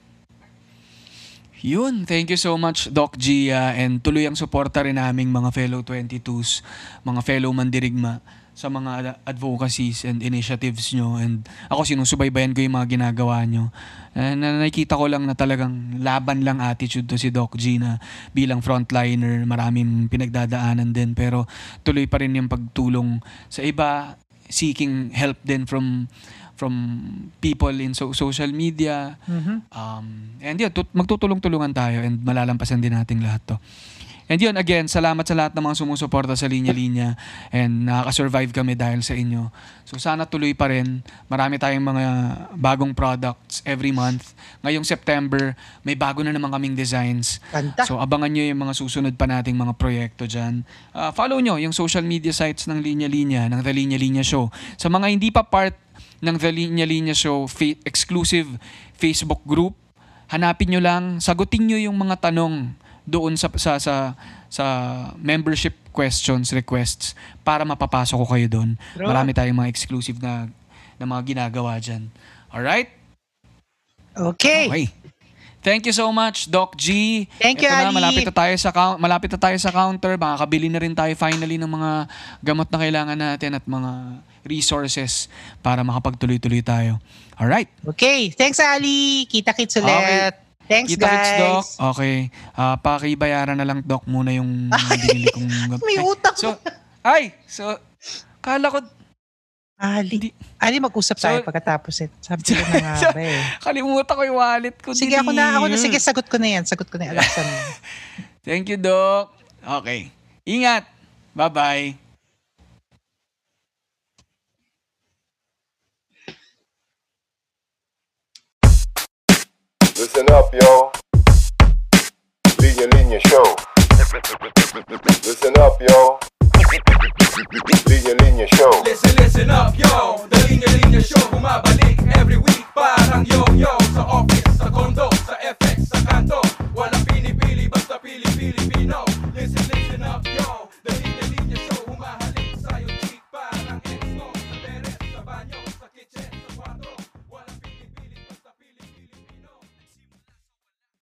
Speaker 3: Yun, thank you so much Doc Gia, and tuloy ang suporta rin naming mga fellow twenty-twos, mga fellow mandirigma sa mga advocacies and initiatives nyo. And ako, sinusubaybayan ko yung mga ginagawa nyo. And uh, nakikita ko lang na talagang laban lang attitude to si Doc G na bilang frontliner, maraming pinagdadaanan din. Pero tuloy pa rin yung pagtulong sa iba, seeking help din from from people in so- social media.
Speaker 4: Mhm.
Speaker 3: Um, and yun, tut- magtutulong-tulungan tayo and malalampasan din natin lahat to. And yun, again, salamat sa lahat ng mga sumusuporta sa linya-linya and nakaka-survive kami dahil sa inyo. So sana tuloy pa rin. Marami tayong mga bagong products every month. Ngayong September, may bago na naman kaming designs.
Speaker 4: Kanta.
Speaker 3: So abangan nyo yung mga susunod pa nating mga proyekto dyan. Uh, follow nyo yung social media sites ng Linya-Linya, ng The Linya-Linya Show. Sa mga hindi pa part ng The Linya-Linya Show fa- exclusive Facebook group, hanapin nyo lang, sagutin nyo yung mga tanong doon sa sa sa sa membership questions, requests para mapapasok ko kayo doon.
Speaker 4: Bro.
Speaker 3: Marami tayong mga exclusive na na mga ginagawa diyan. All right?
Speaker 4: Okay.
Speaker 3: Okay. Thank you so much, Doc G.
Speaker 4: Thank you,
Speaker 3: Ito na,
Speaker 4: Ali.
Speaker 3: malapit na tayo sa count, malapit na tayo sa counter. Makakabili na rin tayo finally ng mga gamot na kailangan natin at mga resources para makapagtuloy-tuloy tayo. All right.
Speaker 4: Okay. Thanks, Ali. Kita-kits ulit.
Speaker 3: Okay.
Speaker 4: Thanks,
Speaker 3: Kita-kits,
Speaker 4: guys.
Speaker 3: Doc. Okay. Ah, pakibayaran na lang, Doc, muna yung binili kong gamot.
Speaker 4: May
Speaker 3: Ay,
Speaker 4: utang.
Speaker 3: So, ay, so, kala ko,
Speaker 4: Ali.
Speaker 3: Hindi.
Speaker 4: Ali, mag-usap tayo
Speaker 3: So-
Speaker 4: pagkatapos. Eh. Sabi ko na nga
Speaker 3: So-
Speaker 4: ba eh.
Speaker 3: kalimutan ko yung wallet ko.
Speaker 4: Sige, ako na, ako na.
Speaker 3: Dili.
Speaker 4: Sige, sagot ko na yan. Sagot ko na yan. Alaksan mo.
Speaker 3: Thank you, Doc. Okay. Ingat. Bye-bye.
Speaker 1: Listen up, yo. Linya Linya Show. Listen up, yo. Linya Linya Show.
Speaker 2: Listen, listen up, yo. The Linya Linya Show bumabalik every week. Parang yo-yo sa office, sa condo,